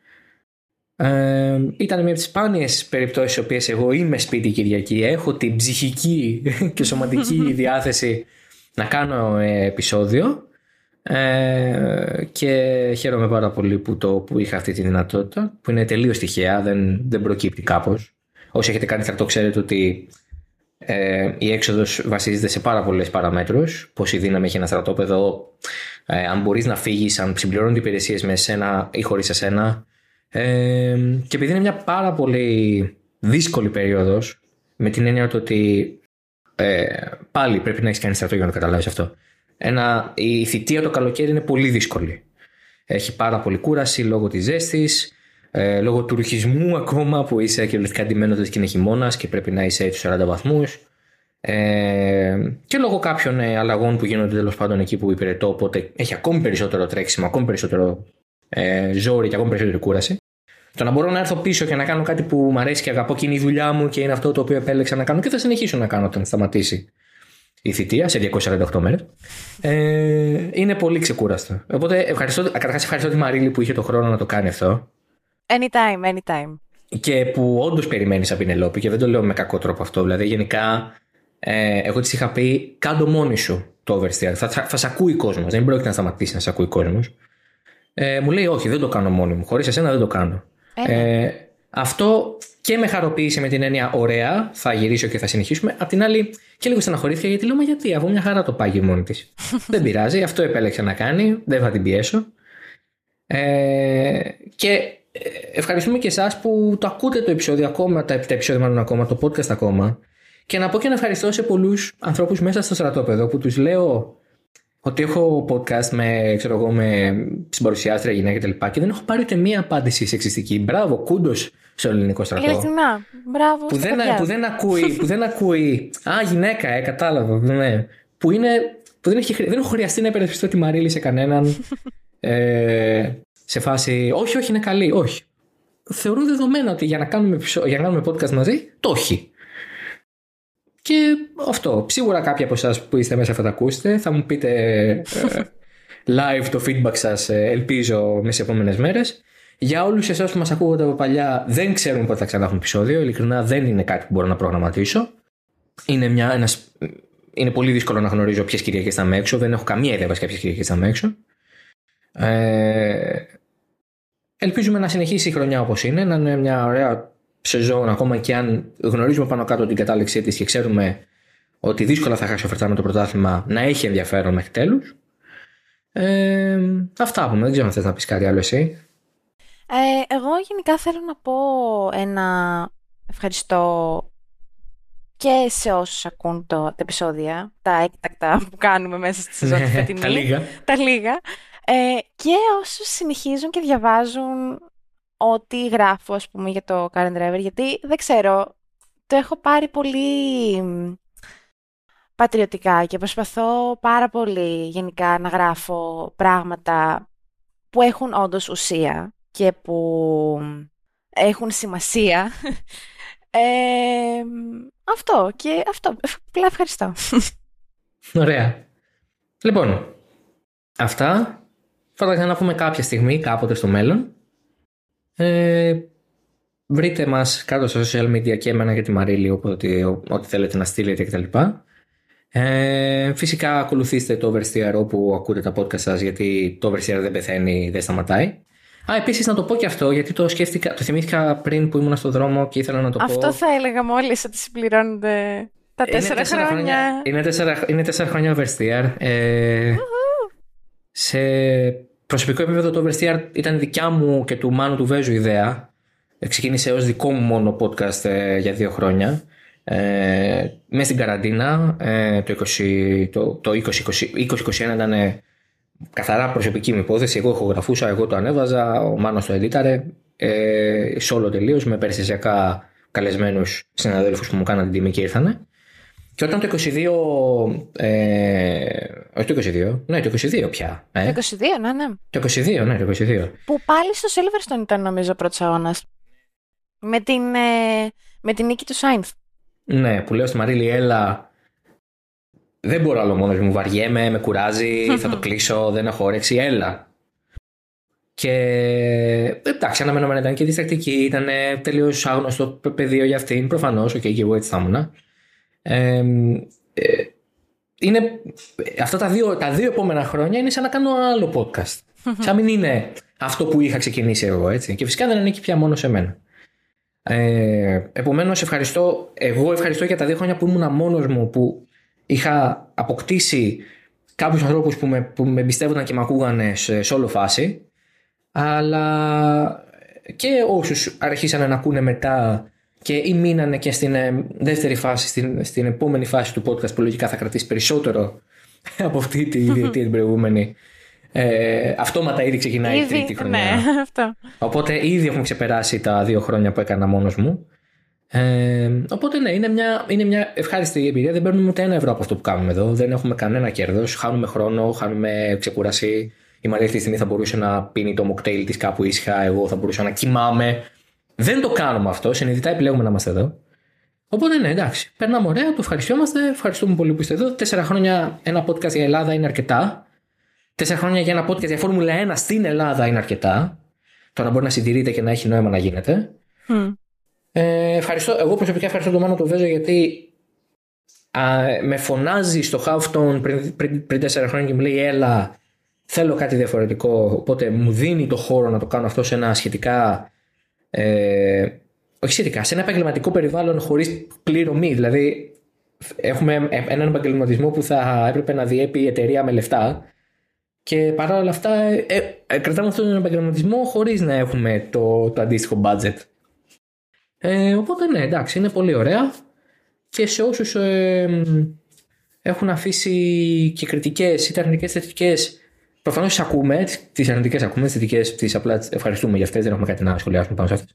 Ε, ήταν μια από τις σπάνιες περιπτώσεις στις οποίες εγώ είμαι σπίτι Κυριακή, έχω την ψυχική και σωματική διάθεση να κάνω ε, επεισόδιο ε, και χαίρομαι πάρα πολύ που, το, που είχα αυτή τη δυνατότητα, που είναι τελείως τυχαία, δεν, δεν προκύπτει κάπως. Όσοι έχετε κάνει θα το ξέρετε ότι ε, η έξοδος βασίζεται σε πάρα πολλές παραμέτρους, πόση δύναμη έχει ένα στρατόπεδο, ε, αν μπορείς να φύγεις, αν συμπληρώνονται υπηρεσίες με εσένα ή χωρίς εσένα. Ε, και επειδή είναι μια πάρα πολύ δύσκολη περίοδος, με την έννοια ότι ε, πάλι πρέπει να έχεις κάνει στρατό για να το καταλάβεις αυτό. Ένα, η θητεία το καλοκαίρι είναι πολύ δύσκολη. Έχει πάρα πολύ κούραση λόγω της ζέστης, ε, λόγω του ρουχισμού ακόμα που είσαι κυριολεκτικά αντιμένος και είναι χειμώνας και πρέπει να είσαι έτσι σαράντα βαθμούς. Ε, και λόγω κάποιων ε, αλλαγών που γίνονται τέλος πάντων εκεί που υπηρετώ, οπότε έχει ακόμη περισσότερο τρέξιμο, ακόμη περισσότερο ε, ζόρι και ακόμη περισσότερη κούραση. Το να μπορώ να έρθω πίσω και να κάνω κάτι που μου αρέσει και αγαπώ και είναι η δουλειά μου και είναι αυτό το οποίο επέλεξα να κάνω και θα συνεχίσω να κάνω όταν σταματήσει η θητεία σε διακόσιες σαράντα οκτώ μέρες. Ε, είναι πολύ ξεκούραστο. Οπότε ευχαριστώ, καταρχάς ευχαριστώ τη Μαρίλη που είχε το χρόνο να το κάνει αυτό. Anytime, anytime. Και που όντως περιμένει σαν Πινελόπη και δεν το λέω με κακό τρόπο αυτό. Δηλαδή γενικά ε, εγώ της είχα πει κάντο μόνη σου το oversteer. Θα, θα, θα σ' ακούει ο κόσμος. Δεν πρόκειται να σταματήσει να σ' ακούει ο κόσμος. Ε, μου λέει όχι, δεν το κάνω μόνη μου. Χωρίς εσένα δεν το κάνω. Ε, αυτό και με χαροποίησε με την έννοια ωραία, θα γυρίσω και θα συνεχίσουμε. Απ' την άλλη και λίγο στεναχωρήθηκα γιατί λέω μα γιατί, αφού μια χαρά το πάγει μόνη της. Δεν πειράζει, αυτό επέλεξε να κάνει, δεν θα την πιέσω. Ε, και ευχαριστούμε και εσάς που το ακούτε το επεισόδιο ακόμα, τα, τα επεισόδια μάλλον ακόμα, το podcast ακόμα. Και να πω και να ευχαριστώ σε πολλούς ανθρώπους μέσα στο στρατόπεδο που τους λέω ότι έχω podcast με, ξέρω εγώ, με συμπαρουσιάστρια γυναίκα κτλ. Και, και δεν έχω πάρει ούτε μία απάντηση σεξιστική. Μπράβο, κούντος στο ελληνικό στρατό. Ειλικρινά, μπράβο. Που δεν, που δεν ακούει, που δεν ακούει. Α, γυναίκα, ε, κατάλαβα. Ναι. Που είναι. Που δεν, έχει, δεν έχω χρειαστεί να υπερασπιστώ τη Μαρίλη σε κανέναν. ε, σε φάση. Όχι, όχι, είναι καλή. Όχι. Θεωρώ δεδομένα ότι για να κάνουμε, για να κάνουμε podcast μαζί, το έχει. Και αυτό. Σίγουρα κάποιοι από εσάς που είστε μέσα θα τα ακούσετε. Θα μου πείτε ε, live το feedback σας, ε, ελπίζω, μέσα στις επόμενες μέρες. Για όλους εσάς που μας ακούγονται από παλιά, δεν ξέρουμε πότε θα ξανά έχουμε επεισόδιο. Ειλικρινά δεν είναι κάτι που μπορώ να προγραμματίσω. Είναι, μια, ένας, είναι πολύ δύσκολο να γνωρίζω ποιες Κυριακές θα είμαι έξω. Δεν έχω καμία ιδέα βασικά ποιες Κυριακές θα είμαι έξω. Ε, ελπίζουμε να συνεχίσει η χρονιά όπως είναι, να είναι μια ωραία σεζόν, ακόμα και αν γνωρίζουμε πάνω κάτω την κατάληξή της και ξέρουμε ότι δύσκολα θα χάσει ο Verstappen το πρωτάθλημα, να έχει ενδιαφέρον μέχρι τέλους. Ε, αυτά πούμε. Δεν ξέρω αν θες να πεις κάτι άλλο εσύ. Ε, εγώ γενικά θέλω να πω ένα ευχαριστώ και σε όσους ακούν το, τα επεισόδια, τα έκτακτα που κάνουμε μέσα στη σεζόν τη φετινή. Τα λίγα. Τα λίγα. Ε, και όσους συνεχίζουν και διαβάζουν ό,τι γράφω, ας πούμε, για το Car and Driver, γιατί δεν ξέρω, το έχω πάρει πολύ πατριωτικά και προσπαθώ πάρα πολύ γενικά να γράφω πράγματα που έχουν όντως ουσία και που έχουν σημασία. Ε, αυτό και αυτό. Απλά ευχαριστώ. Ωραία. Λοιπόν, αυτά θα τα ξαναπούμε κάποια στιγμή, κάποτε στο μέλλον. Ε, βρείτε μας κάτω στα social media και εμένα και τη Μαρίλη, οπότε ό,τι θέλετε να στείλετε κτλ. Ε, φυσικά ακολουθήστε το Oversteer όπου ακούτε τα podcast σας, γιατί το Oversteer δεν πεθαίνει, δεν σταματάει. Α, επίσης να το πω και αυτό, γιατί το σκέφτηκα, το θυμήθηκα πριν που ήμουν στον δρόμο και ήθελα να το αυτό πω. Αυτό θα έλεγα μόλις, ότι συμπληρώνονται τα τέσσερα χρόνια. χρόνια. Είναι τέσσερα, είναι τέσσερα χρόνια Oversteer. Ε, σε προσωπικό επίπεδο το Oversteer ήταν δικιά μου και του Μάνου του Βέζου ιδέα. Ξεκίνησε ως δικό μου μόνο podcast ε, για δύο χρόνια. Ε, μέσα στην καραντίνα ε, το, είκοσι, το, το είκοσι είκοσι ένα ήταν ε, καθαρά προσωπική μου υπόθεση. Εγώ ηχογραφούσα, εγώ το ανέβαζα, ο Μάνος το editάρε, ε, solo τελείως, με περιστασιακά καλεσμένους συναδέλφους που μου κάναν την τιμή και ήρθανε. Και όταν το είκοσι δύο, ε, όχι το είκοσι δύο, ναι το είκοσι δύο πια. Ε. Το είκοσι δύο, ναι, ναι. Το είκοσι δύο, ναι, το είκοσι δύο. Που πάλι στο Silverstone ήταν νομίζω πρώτος αγώνας. Με την, ε, με την νίκη του Σάινθ. Ναι, που λέω στη Μαρίλη, έλα, δεν μπορώ άλλο μόνος μου, βαριέμαι, με κουράζει, θα το κλείσω, δεν έχω όρεξη, έλα. Και εντάξει, αναμενόμενα ήταν και διστακτική, ήταν τελείως άγνωστο πεδίο για αυτήν, προφανώς, οκ, okay, και εγώ έτσι θα ήμουνα. Ε, ε, είναι, αυτά τα δύο, τα δύο επόμενα χρόνια είναι σαν να κάνω άλλο podcast. Σαν μην είναι αυτό που είχα ξεκινήσει εγώ, έτσι. Και φυσικά δεν ανήκει πια μόνο σε μένα. Ε, επομένως ευχαριστώ, εγώ ευχαριστώ για τα δύο χρόνια που ήμουν μόνος μου, που είχα αποκτήσει κάποιους ανθρώπους που με, που με εμπιστεύονταν και με ακούγανε σε, σε όλο φάση, αλλά και όσους αρχίσανε να ακούνε μετά και ή μείνανε και στην ε, δεύτερη φάση, στην, στην επόμενη φάση του podcast που λογικά θα κρατήσει περισσότερο από αυτή τη διετία την προηγούμενη. Ε, αυτόματα ήδη ξεκινάει η τρίτη χρονιά. Ναι, αυτό. Οπότε ήδη έχουμε ξεπεράσει τα δύο χρόνια που έκανα μόνος μου. Ε, οπότε ναι, είναι μια, είναι μια ευχάριστη εμπειρία. Δεν παίρνουμε ούτε ένα ευρώ από αυτό που κάνουμε εδώ. Δεν έχουμε κανένα κέρδος. Χάνουμε χρόνο, χάνουμε ξεκούραση. Η Μαρία αυτή τη στιγμή θα μπορούσε να πίνει το mocktail της κάπου ήσυχα. Εγώ θα μπορούσα να κοιμάμαι. Δεν το κάνουμε αυτό. Συνειδητά επιλέγουμε να είμαστε εδώ. Οπότε ναι, εντάξει. Περνάμε ωραία, το ευχαριστούμαστε. Ευχαριστούμε πολύ που είστε εδώ. Τέσσερα χρόνια ένα podcast για Ελλάδα είναι αρκετά. Τέσσερα χρόνια για ένα podcast για Φόρμουλα ένα στην Ελλάδα είναι αρκετά. Το να μπορεί να συντηρείται και να έχει νόημα να γίνεται. Mm. Ε, ευχαριστώ. Εγώ προσωπικά ευχαριστώ τον Μάνο το Βέζο, γιατί α, με φωνάζει στο Halfton πριν, πριν, πριν τέσσερα χρόνια και μου λέει έλα, θέλω κάτι διαφορετικό. Οπότε μου δίνει το χώρο να το κάνω αυτό σε ένα σχετικά. Ε, όχι σχετικά, σε ένα επαγγελματικό περιβάλλον χωρίς πληρωμή. Δηλαδή, έχουμε έναν επαγγελματισμό που θα έπρεπε να διέπει η εταιρεία με λεφτά. Και παρά όλα αυτά, ε, ε, κρατάμε αυτόν τον επαγγελματισμό χωρίς να έχουμε το, το αντίστοιχο budget. Ε, οπότε ναι, εντάξει, είναι πολύ ωραία. Και σε όσους ε, έχουν αφήσει και κριτικές, είτε αρνητικές είτε θετικές, προφανώς τις ακούμε, τις αρνητικές ακούμε, τις θετικές τις απλά ευχαριστούμε για αυτές, δεν έχουμε κάτι να σχολιάσουμε πάνω σε αυτές.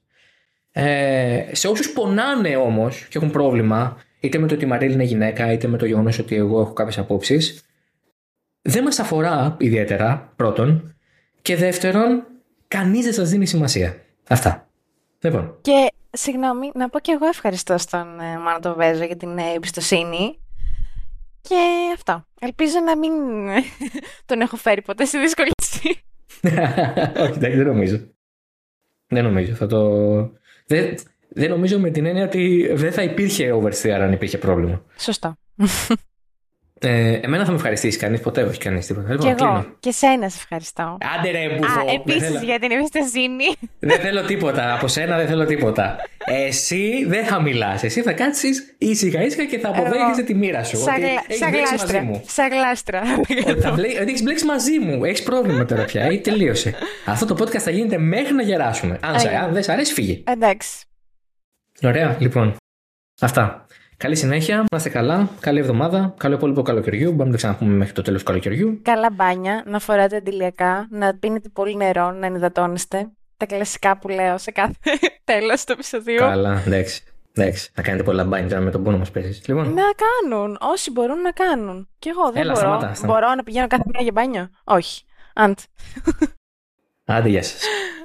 Ε, σε όσους πονάνε όμως και έχουν πρόβλημα, είτε με το ότι η Μαρίλη είναι γυναίκα, είτε με το γεγονός ότι εγώ έχω κάποιες απόψεις, δεν μας αφορά ιδιαίτερα, πρώτον, και δεύτερον, κανείς δεν σας δίνει σημασία. Αυτά. Λοιπόν. Και συγγνώμη, να πω και εγώ ευχαριστώ στον ε, Μάνο το Βέζο για την ε, εμπιστοσύνη. Και αυτό. Ελπίζω να μην τον έχω φέρει ποτέ σε δυσκολία. Όχι, δεν νομίζω. Δεν νομίζω. Θα το... δεν, δεν νομίζω με την έννοια ότι δεν θα υπήρχε oversteer αν υπήρχε πρόβλημα. Σωστά. Ε, εμένα θα με ευχαριστήσει κανείς, ποτέ όχι κανείς τίποτα. Και Λοιπόν, εγώ. κλείνω. Και σένα σε ευχαριστώ. Άντε ρε μπουφό. Α, επίσης για την εμπιστοσύνη. Δεν θέλω τίποτα. Από σένα δεν θέλω τίποτα. Εσύ δεν θα μιλάς. Εσύ θα κάτσεις ήσυχα ήσυχα και θα αποδέχεσαι τη μοίρα σου. Σαν ότι έχεις μπλέξει μαζί μου. Σαν γλάστρα. Ότι θα μπλέ... ότι έχεις μπλέξει μαζί μου. Έχεις πρόβλημα τώρα πια. Ή τελείωσε. Αυτό το podcast θα γίνεται μέχρι να γεράσουμε. Αν, σε, αν δεν σ' αρέσει, φύγε. Εντάξει. Ωραία, λοιπόν. Αυτά. Καλή συνέχεια, να είστε καλά, καλή εβδομάδα, καλό υπόλοιπο καλοκαιριού. Μπορούμε να το ξαναπούμε μέχρι το τέλος του καλοκαιριού. Καλά μπάνια, να φοράτε αντιλιακά, να πίνετε πολύ νερό, να ενυδατώνεστε. Τα κλασικά που λέω σε κάθε τέλος του επεισοδίου. Καλά, εντάξει. εντάξει. Να κάνετε πολλά μπάνια τώρα με τον πόνο μας παίζεις. Λοιπόν. Να κάνουν, όσοι μπορούν να κάνουν. Κι εγώ δεν Έλα, μπορώ. σταμάτα, σταμάτα. Μπορώ να πηγαίνω κάθε μέρα για μπάνιο. Όχι. Αντ. Άντε, γεια σας.